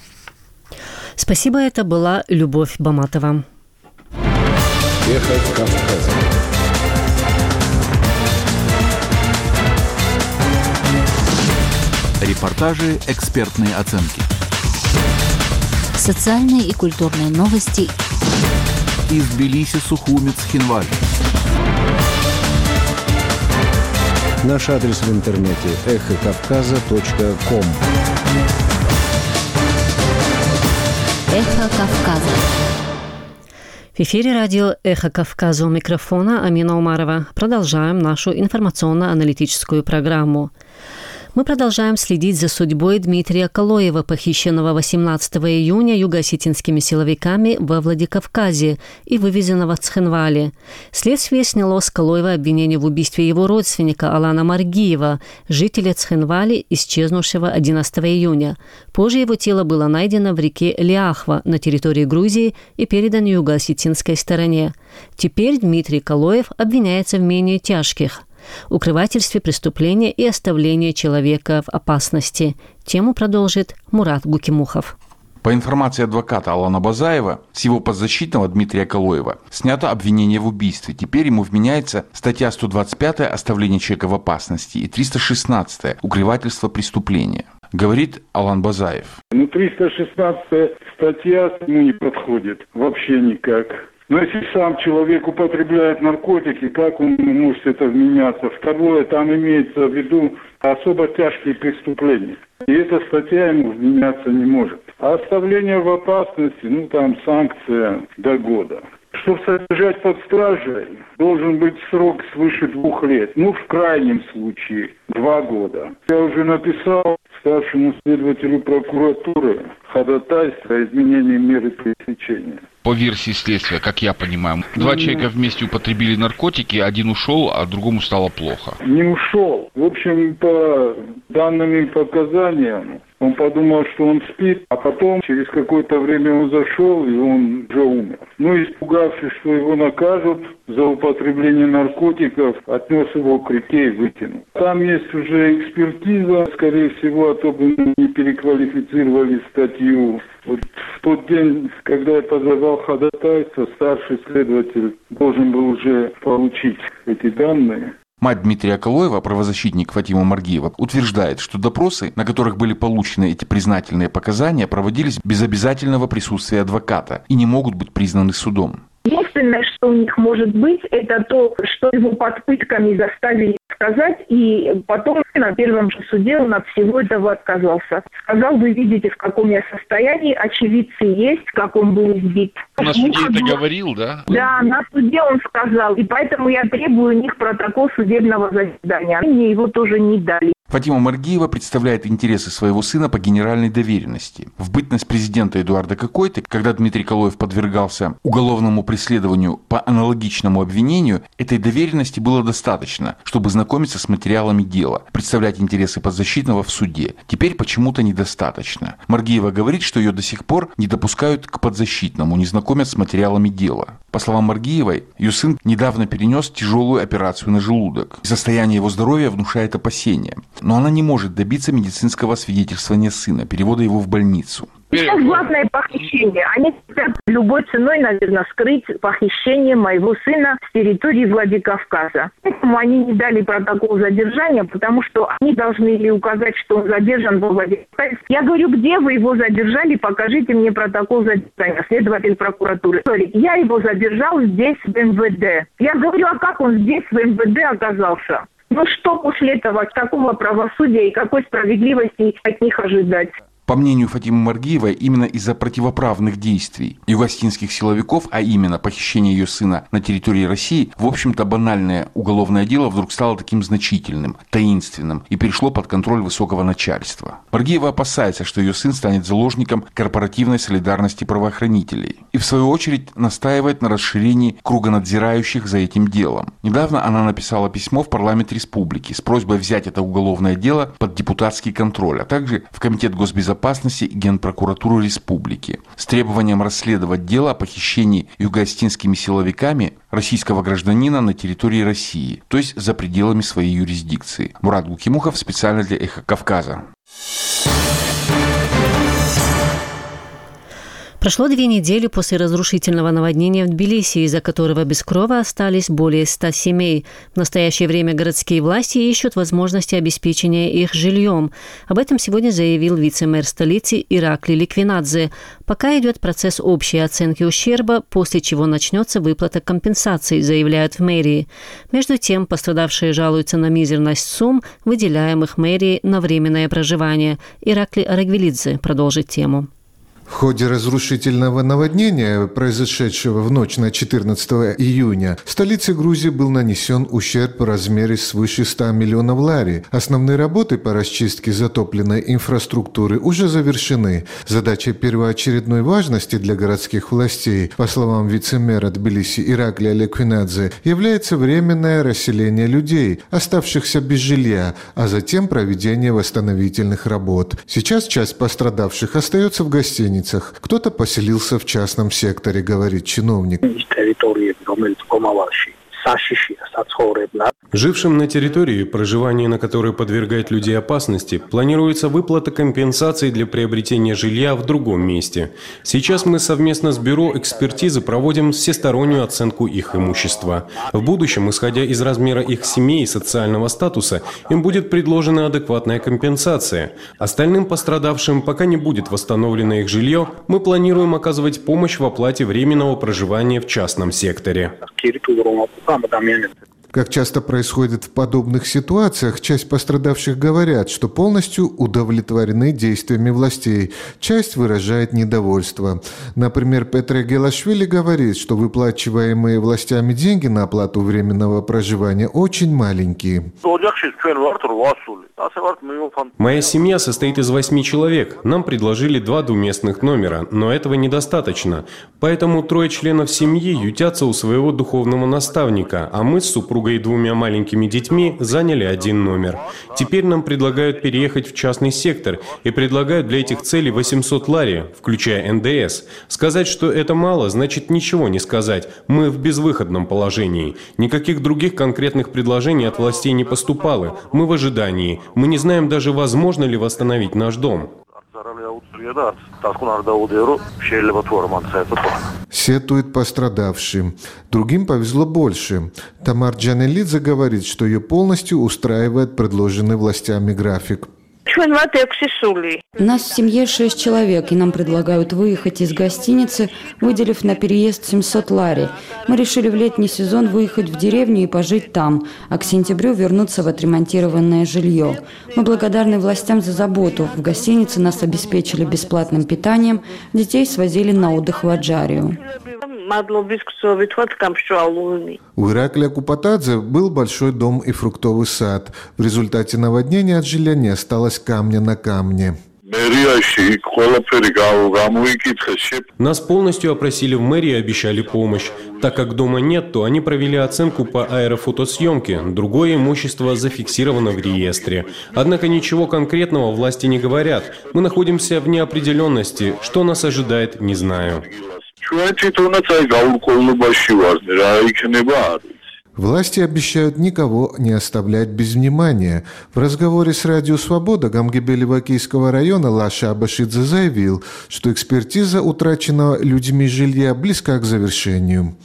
Speaker 1: Спасибо, это была Любовь Баматова.
Speaker 5: Эхо Кавказа. Репортажи, экспертные оценки.
Speaker 6: Социальные и культурные новости.
Speaker 5: Из Тбилиси, Сухуми, Цхинвали.
Speaker 19: Наш адрес в интернете эхо кавказа точка ком.
Speaker 6: Эхо Кавказа.
Speaker 1: В эфире радио «Эхо Кавказа», у микрофона Амина Умарова. Продолжаем нашу информационно-аналитическую программу. Мы продолжаем следить за судьбой Дмитрия Калоева, похищенного восемнадцатого июня юго-осетинскими силовиками во Владикавказе и вывезенного в Цхинвале. Следствие сняло с Калоева обвинение в убийстве его родственника Алана Маргиева, жителя Цхинвали, исчезнувшего одиннадцатого июня. Позже его тело было найдено в реке Ляхва на территории Грузии и передано юго-осетинской стороне. Теперь Дмитрий Калоев обвиняется в менее тяжких – укрывательстве преступления и оставлении человека в опасности. Тему продолжит Мурат Гукимухов.
Speaker 20: По информации адвоката Алана Базаева, с его подзащитного Дмитрия Калоева снято обвинение в убийстве. Теперь ему вменяется статья сто двадцать пятая «Оставление человека в опасности» и триста шестнадцатая «Укрывательство преступления». Говорит Алан Базаев.
Speaker 21: Ну, триста шестнадцатая статья ему не подходит вообще никак. Но если сам человек употребляет наркотики, как он может это вменяться? Второе, там имеется в виду особо тяжкие преступления. И эта статья ему вменяться не может. А оставление в опасности, ну там санкция до года. Чтобы содержать под стражей, должен быть срок свыше двух лет. Ну, в крайнем случае, два года. Я уже написал старшему следователю прокуратуры ходатайство о изменении меры пресечения.
Speaker 22: По версии следствия, как я понимаю, два человека вместе употребили наркотики, один ушел, а другому стало плохо.
Speaker 21: Не ушел. В общем, по данным им показаниям, он подумал, что он спит, а потом через какое-то время он зашел, и он уже умер. Ну, испугавшись, что его накажут за употребление наркотиков, отнес его к реке и выкинул. Там есть уже экспертиза, скорее всего, а то бы не переквалифицировали статью. Вот в тот день, когда я подавал ходатайство, старший следователь должен был уже получить эти данные.
Speaker 20: Мать Дмитрия Калоева, правозащитник Фатима Маргиева, утверждает, что допросы, на которых были получены эти признательные показания, проводились без обязательного присутствия адвоката и не могут быть признаны судом.
Speaker 23: Единственное, что у них может быть, это то, что его под пытками заставили сказать, и потом на первом же суде он от всего этого отказался. Сказал: вы видите, в каком я состоянии, очевидцы есть, как он был избит.
Speaker 22: На суде это говорил, да?
Speaker 23: Да, на суде он сказал, и поэтому я требую у них протокол судебного заседания. Они мне его тоже не дали.
Speaker 20: Фатима Маргиева представляет интересы своего сына по генеральной доверенности. В бытность президента Эдуарда Кокойты, когда Дмитрий Калоев подвергался уголовному преследованию по аналогичному обвинению, этой доверенности было достаточно, чтобы знакомиться с материалами дела, представлять интересы подзащитного в суде. Теперь почему-то недостаточно. Маргиева говорит, что ее до сих пор не допускают к подзащитному, не знакомят с материалами дела. По словам Маргиевой, ее сын недавно перенес тяжелую операцию на желудок. Состояние его здоровья внушает опасения. Но она не может добиться медицинского свидетельствования сына, перевода его в больницу.
Speaker 23: Сейчас главное похищение. Они хотят любой ценой, наверное, скрыть похищение моего сына с территории Владикавказа. Поэтому они не дали протокол задержания, потому что они должны ли указать, что он задержан во Владикавказе. Я говорю: где вы его задержали, покажите мне протокол задержания. Следователь прокуратуры говорит: я его задержал здесь, в эм вэ дэ. Я говорю: а как он здесь, в эм вэ дэ, оказался? Ну что после этого, такого правосудия и какой справедливости от них ожидать?
Speaker 20: По мнению Фатимы Маргиевой, именно из-за противоправных действий юго-осетинских силовиков, а именно похищения ее сына на территории России, в общем-то банальное уголовное дело вдруг стало таким значительным, таинственным и перешло под контроль высокого начальства. Маргиева опасается, что ее сын станет заложником корпоративной солидарности правоохранителей. И в свою очередь настаивает на расширении круга надзирающих за этим делом. Недавно она написала письмо в парламент республики с просьбой взять это уголовное дело под депутатский контроль, а также в Комитет госбезопасности безопасности и Генпрокуратуру Республики с требованием расследовать дело о похищении юго-осетинскими силовиками российского гражданина на территории России, то есть за пределами своей юрисдикции. Мурат Гукимухов специально для «Эхо Кавказа».
Speaker 1: Прошло две недели после разрушительного наводнения в Тбилиси, из-за которого без крова остались более ста семей. В настоящее время городские власти ищут возможности обеспечения их жильем. Об этом сегодня заявил вице-мэр столицы Иракли Ликвинадзе. Пока идет процесс общей оценки ущерба, после чего начнется выплата компенсаций, заявляют в мэрии. Между тем, пострадавшие жалуются на мизерность сумм, выделяемых мэрией на временное проживание. Иракли Арагвелидзе продолжит тему.
Speaker 18: В ходе разрушительного наводнения, произошедшего в ночь на четырнадцатого июня, в столице Грузии был нанесен ущерб в размере свыше ста миллионов лари. Основные работы по расчистке затопленной инфраструктуры уже завершены. Задача первоочередной важности для городских властей, по словам вице-мэра Тбилиси Ираклия Леквинадзе, является временное расселение людей, оставшихся без жилья, а затем проведение восстановительных работ. Сейчас часть пострадавших остается в гостиницах. Кто-то поселился в частном секторе, говорит чиновник.
Speaker 3: Жившим на территории, проживание на которой подвергает людей опасности, планируется выплата компенсаций для приобретения жилья в другом месте. Сейчас мы совместно с Бюро экспертизы проводим всестороннюю оценку их имущества. В будущем, исходя из размера их семей и социального статуса, им будет предложена адекватная компенсация. Остальным пострадавшим, пока не будет восстановлено их жилье, мы планируем оказывать помощь в оплате временного проживания в частном секторе.
Speaker 18: Как часто происходит в подобных ситуациях, часть пострадавших говорят, что полностью удовлетворены действиями властей. Часть выражает недовольство. Например, Петре Гелашвили говорит, что выплачиваемые властями деньги на оплату временного проживания очень маленькие.
Speaker 3: Моя семья состоит из восьми человек. Нам предложили два двуместных номера, но этого недостаточно. Поэтому трое членов семьи ютятся у своего духовного наставника, а мы с супругой и двумя маленькими детьми заняли один номер. Теперь нам предлагают переехать в частный сектор и предлагают для этих целей восемьсот лари, включая эн дэ эс. Сказать, что это мало, значит ничего не сказать. Мы в безвыходном положении. Никаких других конкретных предложений от властей не поступало. Мы в ожидании. Мы не знаем даже, возможно ли восстановить наш дом.
Speaker 18: Сетует пострадавшим. Другим повезло больше. Тамар Джанелидзе говорит, что ее полностью устраивает предложенный властями график.
Speaker 17: Нас в семье шесть человек, и нам предлагают выехать из гостиницы, выделив на переезд семьсот лари. Мы решили в летний сезон выехать в деревню и пожить там, а к сентябрю вернуться в отремонтированное жилье. Мы благодарны властям за заботу. В гостинице нас обеспечили бесплатным питанием, детей свозили на отдых в Аджарию.
Speaker 18: У Ираклия Купатадзе был большой дом и фруктовый сад. В результате наводнения от жилья не осталось камня на камне.
Speaker 3: Нас полностью опросили в мэрии и обещали помощь. Так как дома нет, то они провели оценку по аэрофотосъемке. Другое имущество зафиксировано в реестре. Однако ничего конкретного власти не говорят. Мы находимся в неопределенности. Что нас ожидает, не знаю.
Speaker 18: Власти обещают никого не оставлять без внимания. В разговоре с Радио Свобода Гамгебели-Вакийского района Лаша Абашидзе заявил, что экспертиза утраченного людьми жилья близка к завершению.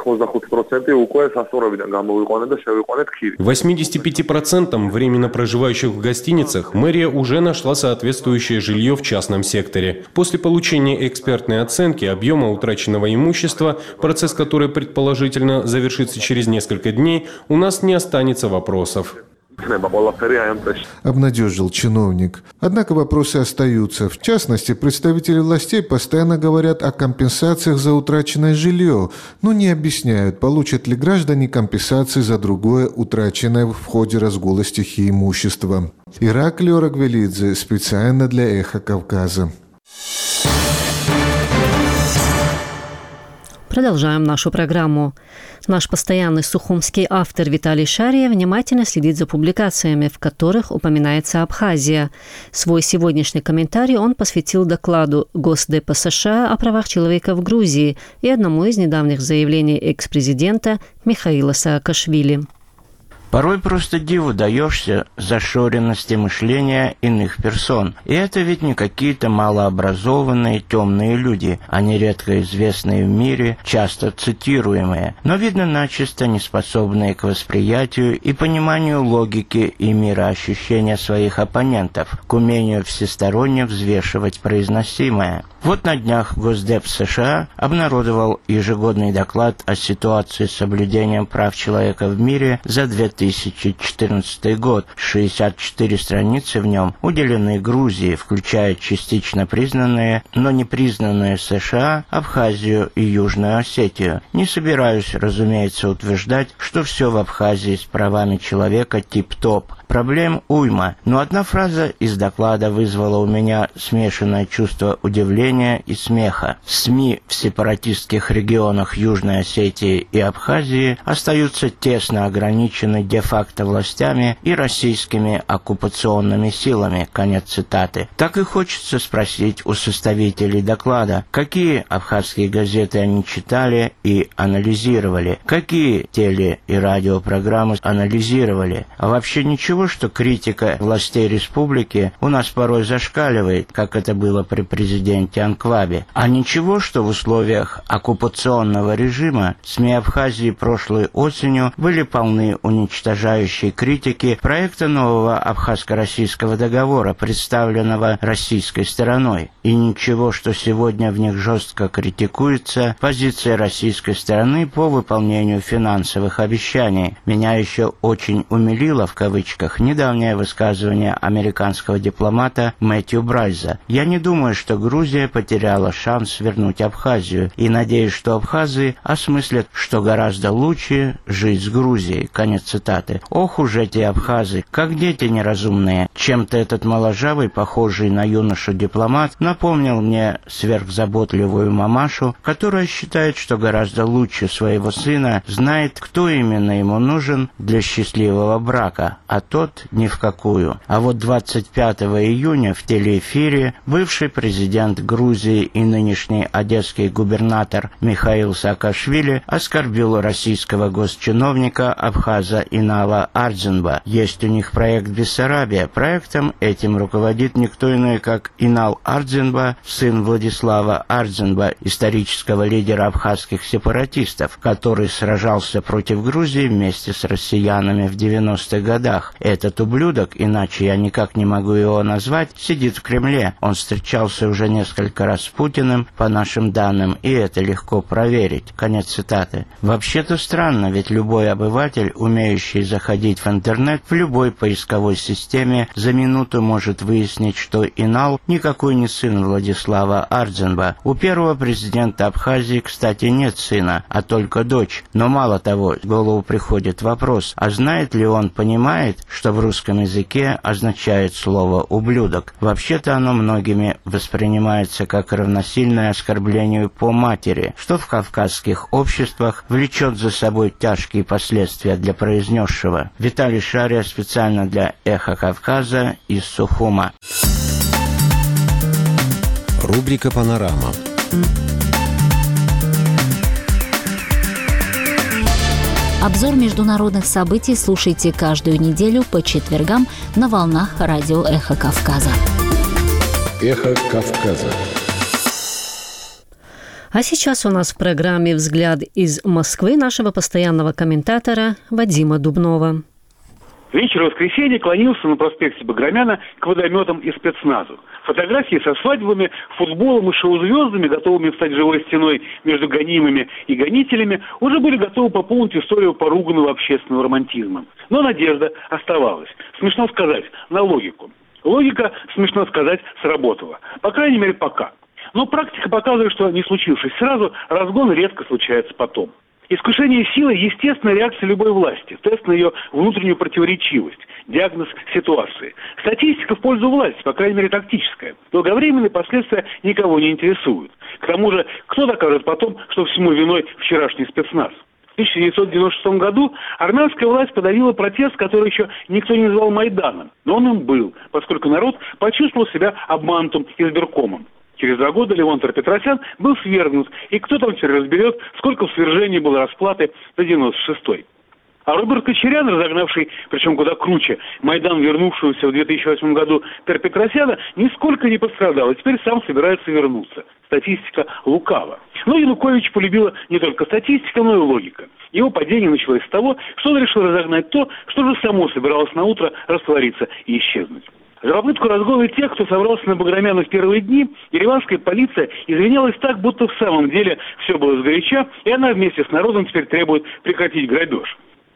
Speaker 3: восемьдесят пять процентов временно проживающих в гостиницах мэрия уже нашла соответствующее жилье в частном секторе. После получения экспертной оценки объема утраченного имущества, процесс который предположительно завершится через несколько дней, у нас не останется вопросов.
Speaker 18: Обнадежил чиновник. Однако вопросы остаются. В частности, представители властей постоянно говорят о компенсациях за утраченное жилье, но не объясняют, получат ли граждане компенсации за другое утраченное в ходе разгула стихии имущества. Ираклий Орагвелидзе специально для «Эхо Кавказа».
Speaker 1: Продолжаем нашу программу. Наш постоянный сухумский автор Виталий Шария внимательно следит за публикациями, в которых упоминается Абхазия. Свой сегодняшний комментарий он посвятил докладу Госдепа США о правах человека в Грузии и одному из недавних заявлений экс-президента Михаила Саакашвили.
Speaker 4: Порой просто диву даешься зашоренности мышления иных персон. И это ведь не какие-то малообразованные темные люди, а нередко известные в мире, часто цитируемые, но, видно, начисто не способные к восприятию и пониманию логики и мироощущения своих оппонентов, к умению всесторонне взвешивать произносимое. Вот на днях Госдеп США обнародовал ежегодный доклад о ситуации с соблюдением прав человека в мире за две тысячи тысяча четырнадцатый год. шестьдесят четыре страницы в нем уделены Грузии, включая частично признанные, но не признанные США, Абхазию и Южную Осетию. Не собираюсь, разумеется, утверждать, что все в Абхазии с правами человека тип-топ. Проблем уйма, но одна фраза из доклада вызвала у меня смешанное чувство удивления и смеха. СМИ в сепаратистских регионах Южной Осетии и Абхазии остаются тесно ограничены де-факто властями и российскими оккупационными силами. Конец цитаты. Так и хочется спросить у составителей доклада, какие абхазские газеты они читали и анализировали, какие теле- и радиопрограммы анализировали, а вообще ничего, что критика властей республики у нас порой зашкаливает, как это было при президенте Анквабе, а ничего, что в условиях оккупационного режима СМИ Абхазии прошлой осенью были полны уничтожающей критики проекта нового абхазско-российского договора, представленного российской стороной, и ничего, что сегодня в них жестко критикуется позиция российской стороны по выполнению финансовых обещаний. Меня еще очень умилило, в кавычках, недавнее высказывание американского дипломата Мэтью Брайза. «Я не думаю, что Грузия потеряла шанс вернуть Абхазию, и надеюсь, что абхазы осмыслят, что гораздо лучше жить с Грузией». Конец цитаты. Ох уж эти абхазы, как дети неразумные. Чем-то этот моложавый, похожий на юношу дипломат, напомнил мне сверхзаботливую мамашу, которая считает, что гораздо лучше своего сына знает, кто именно ему нужен для счастливого брака, а тот ни в какую. А вот двадцать пятого июня в телеэфире бывший президент Грузии и нынешний одесский губернатор Михаил Саакашвили оскорбил российского госчиновника абхаза Инала Ардзинба. Есть у них проект «Бессарабия». Проектом этим руководит никто иной, как Инал Ардзинба, сын Владислава Ардзинба, исторического лидера абхазских сепаратистов, который сражался против Грузии вместе с россиянами в девяностых годах. Этот ублюдок, иначе я никак не могу его назвать, сидит в Кремле. Он встречался уже несколько раз с Путиным, по нашим данным, и это легко проверить. Конец цитаты. Вообще-то странно, ведь любой обыватель, умеющий заходить в интернет, в любой поисковой системе за минуту может выяснить, что Инал никакой не сын Владислава Ардзинба. У первого президента Абхазии, кстати, нет сына, а только дочь. Но мало того, в голову приходит вопрос, а знает ли он, понимает, что в русском языке означает слово «ублюдок». Вообще-то оно многими воспринимается как равносильное оскорблению по матери, что в кавказских обществах влечет за собой тяжкие последствия для произнесшего. Виталий Шария специально для «Эхо Кавказа» из Сухума.
Speaker 19: Рубрика «Панорама».
Speaker 6: Обзор международных событий слушайте каждую неделю по четвергам на волнах радио «Эхо Кавказа».
Speaker 19: «Эхо Кавказа».
Speaker 1: А сейчас у нас в программе «Взгляд из Москвы» нашего постоянного комментатора Вадима Дубнова.
Speaker 7: Вечер воскресенья клонился на проспекте Баграмяна к водометам и спецназу. Фотографии со свадьбами, футболом и шоу-звездами, готовыми встать живой стеной между гонимыми и гонителями, уже были готовы пополнить историю поруганного общественного романтизма. Но надежда оставалась. Смешно сказать, на логику. Логика, смешно сказать, сработала. По крайней мере, пока. Но практика показывает, что не случившись сразу, разгон редко случается потом. Искушение силой – естественная реакция любой власти, тест на ее внутреннюю противоречивость, диагноз ситуации. Статистика в пользу власти, по крайней мере тактическая. Долговременные последствия никого не интересуют. К тому же, кто докажет потом, что всему виной вчерашний спецназ? В тысяча девятьсот девяносто шестом году армянская власть подавила протест, который еще никто не назвал Майданом. Но он им был, поскольку народ почувствовал себя обманутым избиркомом. Через два года Левон Петросян был свергнут, и кто там теперь разберет, сколько в свержении было расплаты за девяносто шестой. А Роберт Кочерян, разогнавший, причем куда круче, Майдан, вернувшегося в две тысячи восьмом году Петросяна, нисколько не пострадал, и теперь сам собирается вернуться. Статистика лукава. Но Янукович полюбила не только статистика, но и логика. Его падение началось с того, что он решил разогнать то, что же само собиралось на утро раствориться и исчезнуть. За попытку разгона тех, кто собрался на Баграмяна в первые дни, ереванская полиция извинялась так, будто в самом деле все было сгоряча, и она вместе с народом теперь требует прекратить грабеж.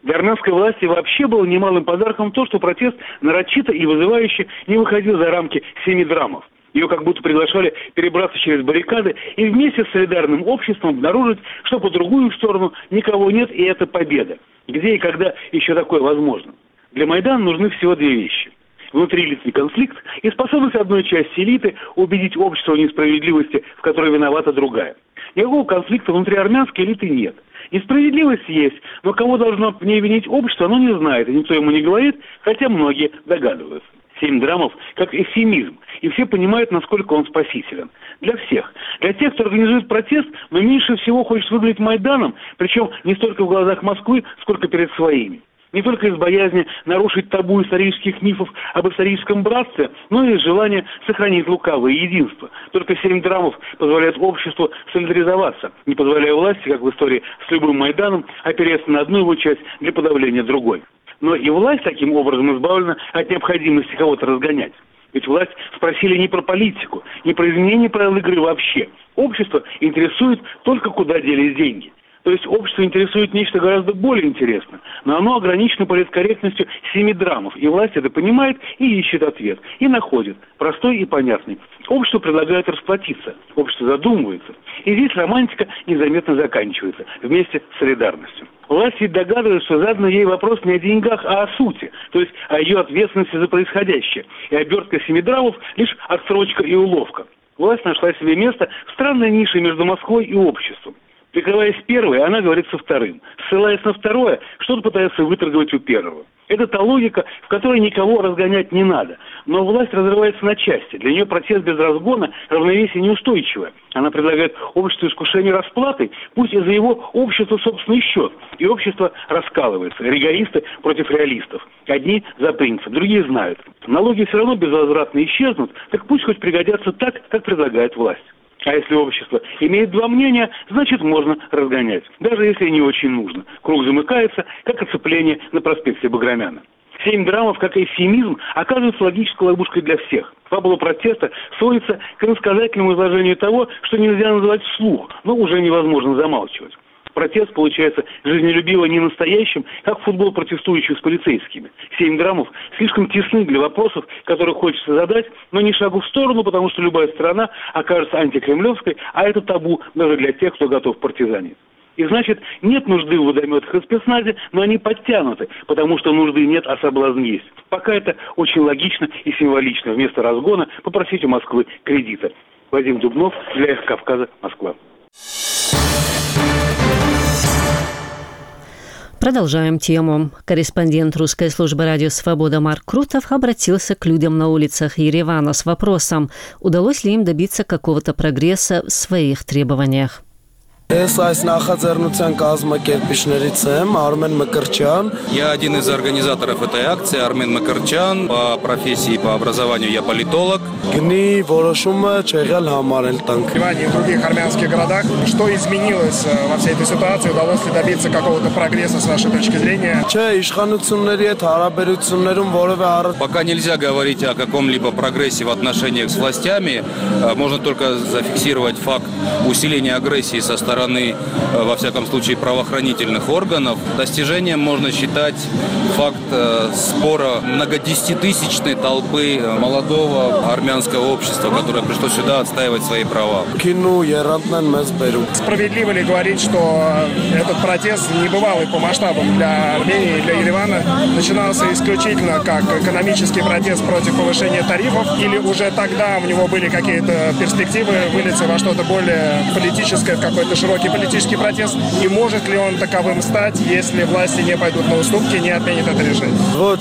Speaker 7: Для армянской власти вообще было немалым подарком то, что протест нарочито и вызывающе не выходил за рамки семи драмов. Ее как будто приглашали перебраться через баррикады и вместе с солидарным обществом обнаружить, что по другую сторону никого нет, и это победа. Где и когда еще такое возможно? Для Майдана нужны всего две вещи. Внутриличный конфликт и способность одной части элиты убедить общество в несправедливости, в которой виновата другая. Никакого конфликта внутри армянской элиты нет. Несправедливость есть, но кого должно в ней винить общество, оно не знает, и никто ему не говорит, хотя многие догадываются. Семь драмов как эвфемизм, и все понимают, насколько он спасителен. Для всех. Для тех, кто организует протест, но меньше всего хочет выглядеть Майданом, причем не столько в глазах Москвы, сколько перед своими. Не только из боязни нарушить табу исторических мифов об историческом братстве, но и из желания сохранить лукавое единство. Только семь драмов позволяют обществу солидаризоваться, не позволяя власти, как в истории с любым Майданом, опереться на одну его часть для подавления другой. Но и власть таким образом избавлена от необходимости кого-то разгонять. Ведь власть спросили не про политику, не про изменение правил игры вообще. Общество интересует только, куда делись деньги. То есть общество интересует нечто гораздо более интересное, но оно ограничено политкорректностью семи драмов, и власть это понимает и ищет ответ, и находит, простой и понятный. Общество предлагает расплатиться, общество задумывается, и здесь романтика незаметно заканчивается, вместе с солидарностью. Власть ведь догадывается, что задан ей вопрос не о деньгах, а о сути, то есть о ее ответственности за происходящее, и обертка семи драмов лишь отсрочка и уловка. Власть нашла себе место в странной нише между Москвой и обществом. Прикрываясь первой, она говорит со вторым. Ссылаясь на второе, что-то пытается выторговать у первого. Это та логика, в которой никого разгонять не надо. Но власть разрывается на части. Для нее протест без разгона равновесие неустойчивое. Она предлагает обществу искушение расплатой, пусть и за его общество собственный счет. И общество раскалывается. Ригористы против реалистов. Одни за принцип, другие знают. Налоги все равно безвозвратно исчезнут, так пусть хоть пригодятся так, как предлагает власть. А если общество имеет два мнения, значит можно разгонять, даже если не очень нужно. Круг замыкается, как оцепление на проспекте Баграмяна. Семь драмов, как эвфемизм, оказываются логической ловушкой для всех. Фабула протеста сводится к иносказательному изложению того, что нельзя называть вслух, но уже невозможно замалчивать. Протест получается жизнелюбиво не настоящим, как футбол протестующих с полицейскими. Семь драмов слишком тесны для вопросов, которые хочется задать, но не шагу в сторону, потому что любая страна окажется антикремлевской, а это табу даже для тех, кто готов партизанить. И значит, нет нужды в водометах и спецназе, но они подтянуты, потому что нужды нет, а соблазн есть. Пока это очень логично и символично. Вместо разгона попросить у Москвы кредита. Вадим Дубнов, для «Эхо Кавказа», Москва.
Speaker 1: Продолжаем тему. Корреспондент русской службы радио «Свобода» Марк Крутов обратился к людям на улицах Еревана с вопросом, удалось ли им добиться какого-то прогресса в своих требованиях.
Speaker 8: Я один из организаторов этой акции, Армен Макарчан. По профессии и по образованию я политолог.
Speaker 9: В Ереване и в других армянских городах. Что изменилось во всей этой ситуации? Удалось ли добиться какого-то прогресса с вашей точки зрения?
Speaker 8: Пока нельзя говорить о каком-либо прогрессе в отношениях с властями. Можно только зафиксировать факт усиления агрессии со стороны во всяком случае, правоохранительных органов. Достижением можно считать факт э, спора многодесятитысячной толпы молодого армянского общества, которое пришло сюда отстаивать свои права.
Speaker 9: Справедливо ли говорить, что этот протест небывалый по масштабам для Армении и для Еревана начинался исключительно как экономический протест против повышения тарифов, или уже тогда у него были какие-то перспективы вылиться во что-то более политическое, в какой-то широкий политический протест, и может ли он таковым стать, если власти не пойдут на уступки, не отменят это решение?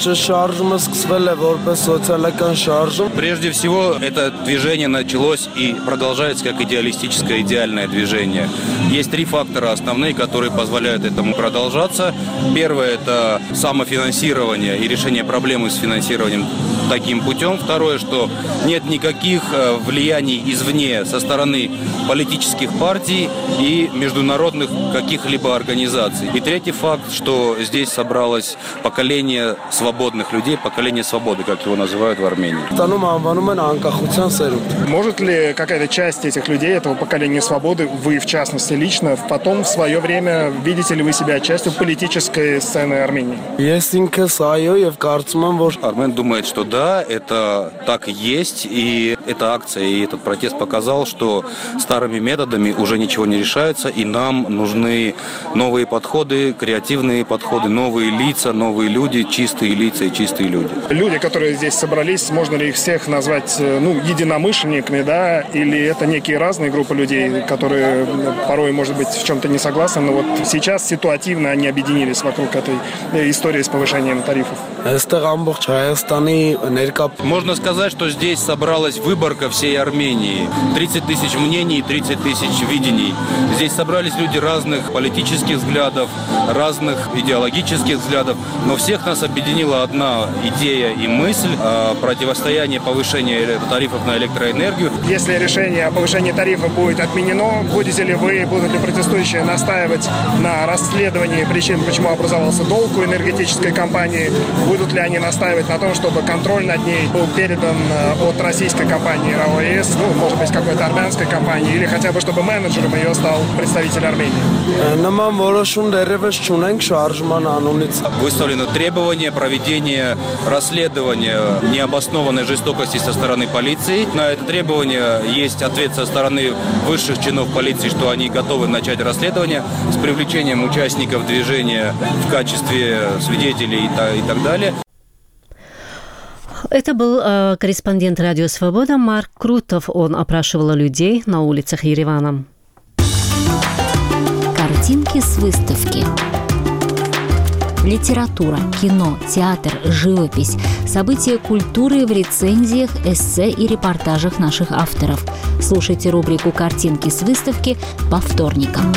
Speaker 8: Прежде всего, это движение началось и продолжается как идеалистическое, идеальное движение. Есть три фактора основные, которые позволяют этому продолжаться. Первое – это самофинансирование и решение проблемы с финансированием таким путем. Второе, что нет никаких влияний извне со стороны политических партий. И и международных каких-либо организаций. И третий факт, что здесь собралось поколение свободных людей, поколение свободы, как его называют в Армении.
Speaker 9: Может ли какая-то часть этих людей, этого поколения свободы, вы в частности лично, потом в свое время видите ли вы себя частью политической сцены Армении?
Speaker 8: Армен думает, что да, это так и есть, и эта акция, и этот протест показал, что старыми методами уже ничего не решается, и нам нужны новые подходы, креативные подходы, новые лица, новые люди, чистые лица и чистые люди.
Speaker 9: Люди, которые здесь собрались, можно ли их всех назвать, ну, единомышленниками, да, или это некие разные группы людей, которые порой, может быть, в чем-то не согласны, но вот сейчас ситуативно они объединились вокруг этой истории с повышением тарифов?
Speaker 8: Можно сказать, что здесь собралась выборка всей Армении. тридцать тысяч мнений, тридцать тысяч видений. Здесь собрались люди разных политических взглядов, разных идеологических взглядов, но всех нас объединила одна идея и мысль – противостояние повышения тарифов на электроэнергию.
Speaker 9: Если решение о повышении тарифов будет отменено, будете ли вы, будут ли протестующие настаивать на расследовании причин, почему образовался долг у энергетической компании? Будут ли они настаивать на том, чтобы контроль над ней был передан от российской компании РАО-ЕС, ну, может быть, какой-то армянской компании, или хотя бы, чтобы менеджером ее стал представитель Армении?
Speaker 8: Выставлено требование проведения расследования необоснованной жестокости со стороны полиции. На это требование есть ответ со стороны высших чинов полиции, что они готовы начать расследование с привлечением участников движения в качестве свидетелей и так далее.
Speaker 1: Это был э, корреспондент «Радио Свобода» Марк Крутов. Он опрашивал людей на улицах Еревана.
Speaker 6: Картинки с выставки. Литература, кино, театр, живопись. События культуры в рецензиях, эссе и репортажах наших авторов. Слушайте рубрику «Картинки с выставки» по вторникам.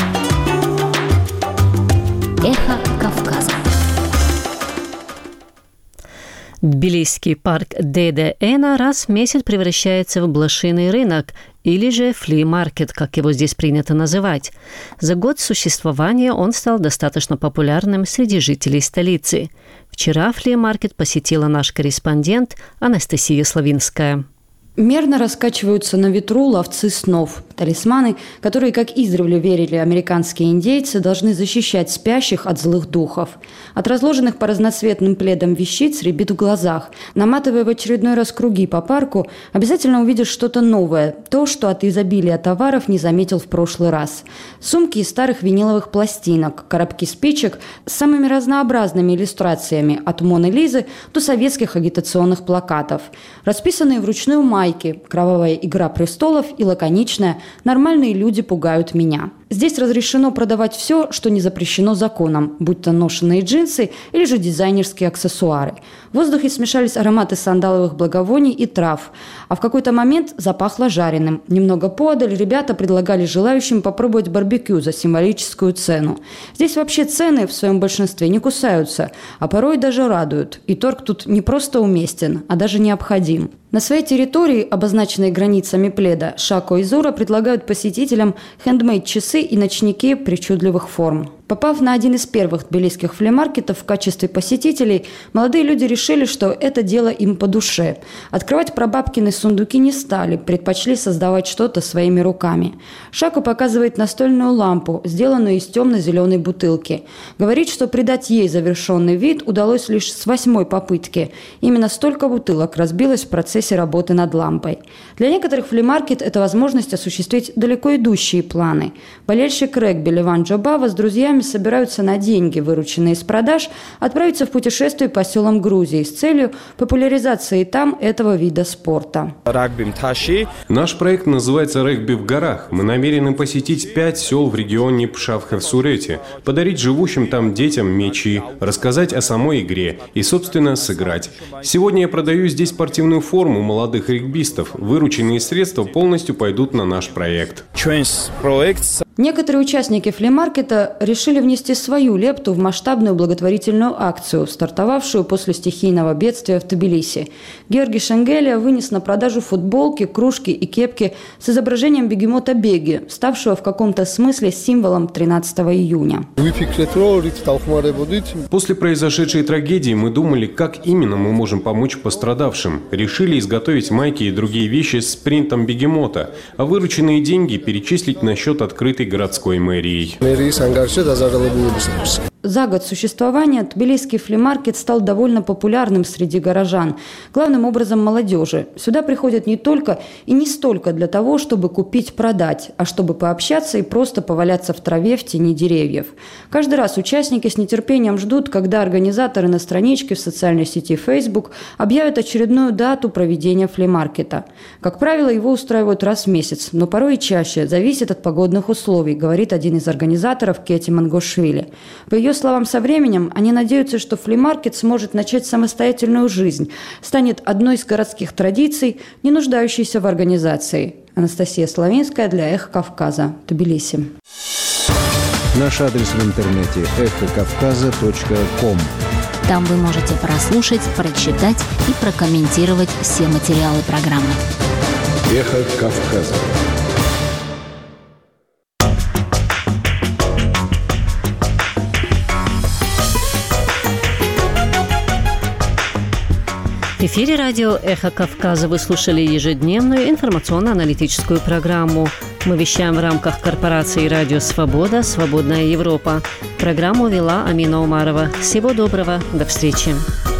Speaker 6: Эхо Кавказа.
Speaker 1: Тбилисский парк Деде Эна раз в месяц превращается в блошиный рынок, или же фли-маркет, как его здесь принято называть. За год существования он стал достаточно популярным среди жителей столицы. Вчера фли-маркет посетила наш корреспондент Анастасия Славинская.
Speaker 17: Мерно раскачиваются на ветру ловцы снов. Талисманы, которые, как издревле верили американские индейцы, должны защищать спящих от злых духов. От разложенных по разноцветным пледам вещиц рябит в глазах. Наматывая в очередной раз круги по парку, обязательно увидишь что-то новое, то, что от изобилия товаров не заметил в прошлый раз. Сумки из старых виниловых пластинок, коробки спичек с самыми разнообразными иллюстрациями, от Моны Лизы до советских агитационных плакатов. Расписанные вручную майки, кровавая игра престолов и лаконичная «Нормальные люди пугают меня». Здесь разрешено продавать все, что не запрещено законом, будь то ношеные джинсы или же дизайнерские аксессуары. В воздухе смешались ароматы сандаловых благовоний и трав, а в какой-то момент запахло жареным. Немного поодаль ребята предлагали желающим попробовать барбекю за символическую цену. Здесь вообще цены в своем большинстве не кусаются, а порой даже радуют. И торг тут не просто уместен, а даже необходим. На своей территории, обозначенной границами пледа, Шако и Зура предлагают посетителям хендмейд-часы и ночники причудливых форм. Попав на один из первых тбилисских флимаркетов в качестве посетителей, молодые люди решили, что это дело им по душе. Открывать прабабкины сундуки не стали, предпочли создавать что-то своими руками. Шако показывает настольную лампу, сделанную из темно-зеленой бутылки. Говорит, что придать ей завершенный вид удалось лишь с восьмой попытки. Именно столько бутылок разбилось в процессе работы над лампой. Для некоторых флимаркет – это возможность осуществить далеко идущие планы. Болельщик регби Леван Джобава с друзьями собираются на деньги, вырученные из продаж, отправиться в путешествие по селам Грузии с целью популяризации там этого вида спорта.
Speaker 3: Наш проект называется «Регби в горах». Мы намерены посетить пять сел в регионе Пшавхев-Сурете, подарить живущим там детям мячи, рассказать о самой игре и, собственно, сыграть. Сегодня я продаю здесь спортивную форму молодых регбистов. Вырученные средства полностью пойдут на наш проект.
Speaker 17: Некоторые участники флимаркета решили решили внести свою лепту в масштабную благотворительную акцию, стартовавшую после стихийного бедствия в Тбилиси. Георгий Шенгелия вынес на продажу футболки, кружки и кепки с изображением бегемота Беги, ставшего в каком-то смысле символом тринадцатого июня.
Speaker 3: После произошедшей трагедии мы думали, как именно мы можем помочь пострадавшим. Решили изготовить майки и другие вещи с принтом бегемота, а вырученные деньги перечислить на счет открытой городской мэрией.
Speaker 17: За год существования тбилисский флимаркет стал довольно популярным среди горожан, главным образом молодежи. Сюда приходят не только и не столько для того, чтобы купить-продать, а чтобы пообщаться и просто поваляться в траве в тени деревьев. Каждый раз участники с нетерпением ждут, когда организаторы на страничке в социальной сети Facebook объявят очередную дату проведения флимаркета. Как правило, его устраивают раз в месяц, но порой и чаще, зависит от погодных условий, говорит один из организаторов Кети Мангошвили. По ее словам, со временем они надеются, что флимаркет сможет начать самостоятельную жизнь, станет одной из городских традиций, не нуждающейся в организации. Анастасия Славинская для «Эхо Кавказа», Тбилиси.
Speaker 19: Наш адрес в интернете эхо кавказа точка ком.
Speaker 6: Там вы можете прослушать, прочитать и прокомментировать все материалы программы.
Speaker 5: Эхо Кавказа.
Speaker 1: В эфире радио «Эхо Кавказа» вы слушали ежедневную информационно-аналитическую программу. Мы вещаем в рамках корпорации «Радио Свобода. Свободная Европа». Программу вела Амина Умарова. Всего доброго. До встречи.